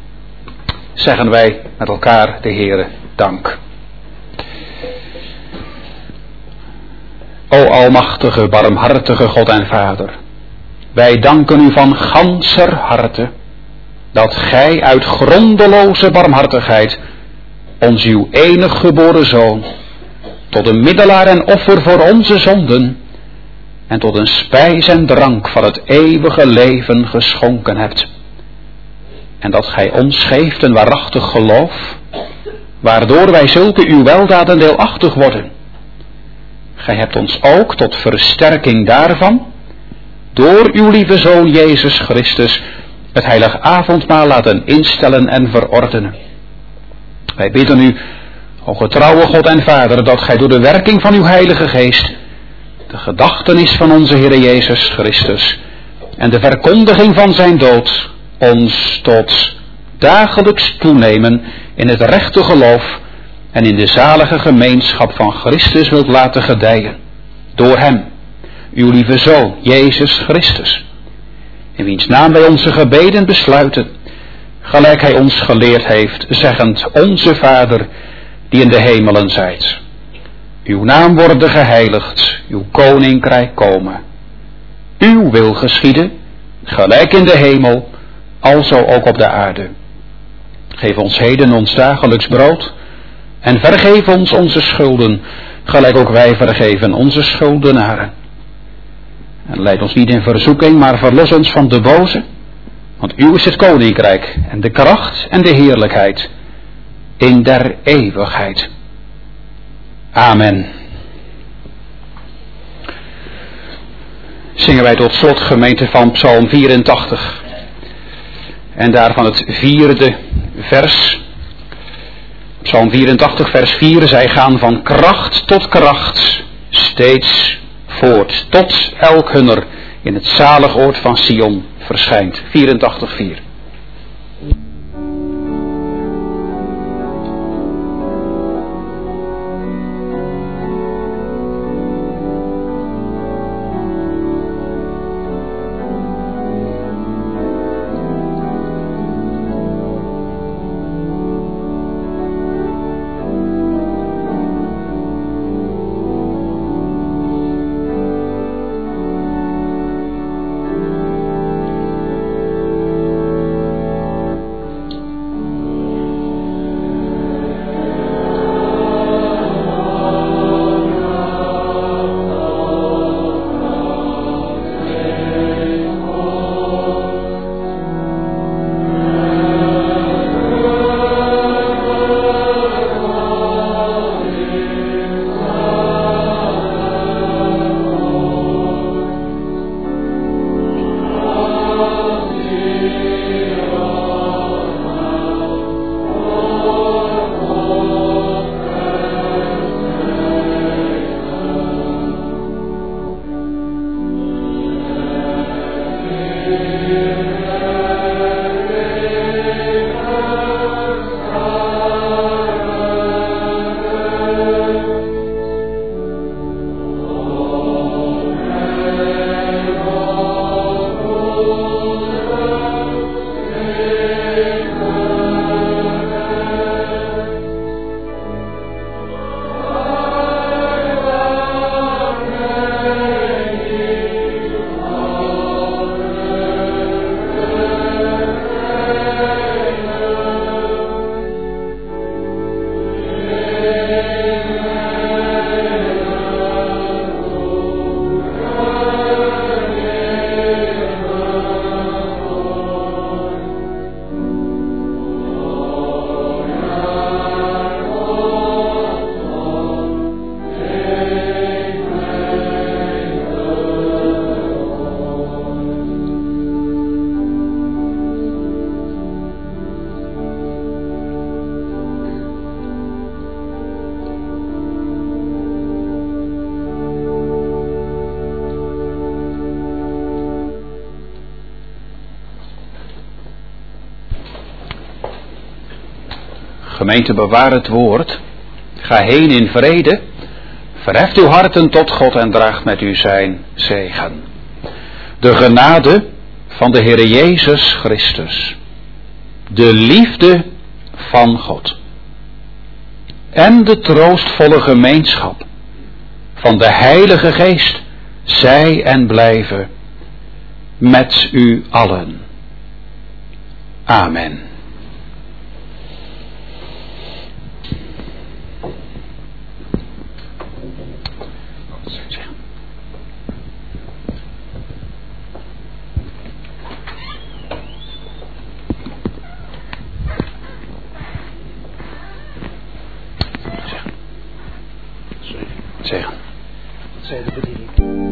[SPEAKER 1] Zeggen wij met elkaar de Heere dank. O almachtige, barmhartige God en Vader, wij danken u van ganser harte, dat gij uit grondeloze barmhartigheid ons uw enig geboren Zoon, tot een middelaar en offer voor onze zonden, en tot een spijs en drank van het eeuwige leven geschonken hebt. En dat gij ons geeft een waarachtig geloof, waardoor wij zulke uw weldaden deelachtig worden. Gij hebt ons ook tot versterking daarvan, door uw lieve Zoon Jezus Christus, het heilig avondmaal laten instellen en verordenen. Wij bidden u, o getrouwe God en Vader, dat gij door de werking van uw Heilige Geest de gedachtenis van onze Heer Jezus Christus en de verkondiging van zijn dood ons tot dagelijks toenemen in het rechte geloof en in de zalige gemeenschap van Christus wilt laten gedijen. Door hem, uw lieve Zoon, Jezus Christus, in wiens naam wij onze gebeden besluiten, gelijk hij ons geleerd heeft, zeggend: Onze Vader, die in de hemelen zijt. Uw naam worden geheiligd, uw koninkrijk komen. Uw wil geschieden, gelijk in de hemel, alzo ook op de aarde. Geef ons heden ons dagelijks brood en vergeef ons onze schulden, gelijk ook wij vergeven onze schuldenaren. En leid ons niet in verzoeking, maar verlos ons van de boze, want uw is het koninkrijk en de kracht en de heerlijkheid in der eeuwigheid. Amen. Zingen wij tot slot, gemeente, van Psalm 84. En daarvan het 4e vers. Psalm 84 vers 4. Zij gaan van kracht tot kracht steeds voort, tot elk hunner in het zalig oord van Sion verschijnt. 84 4. Gemeente, bewaar het woord. Ga heen in vrede. Verheft uw harten tot God en draagt met u zijn zegen. De genade van de Heere Jezus Christus. De liefde van God. En de troostvolle gemeenschap van de Heilige Geest zij en blijven met u allen. Amen. Zegen. Zij de bediening.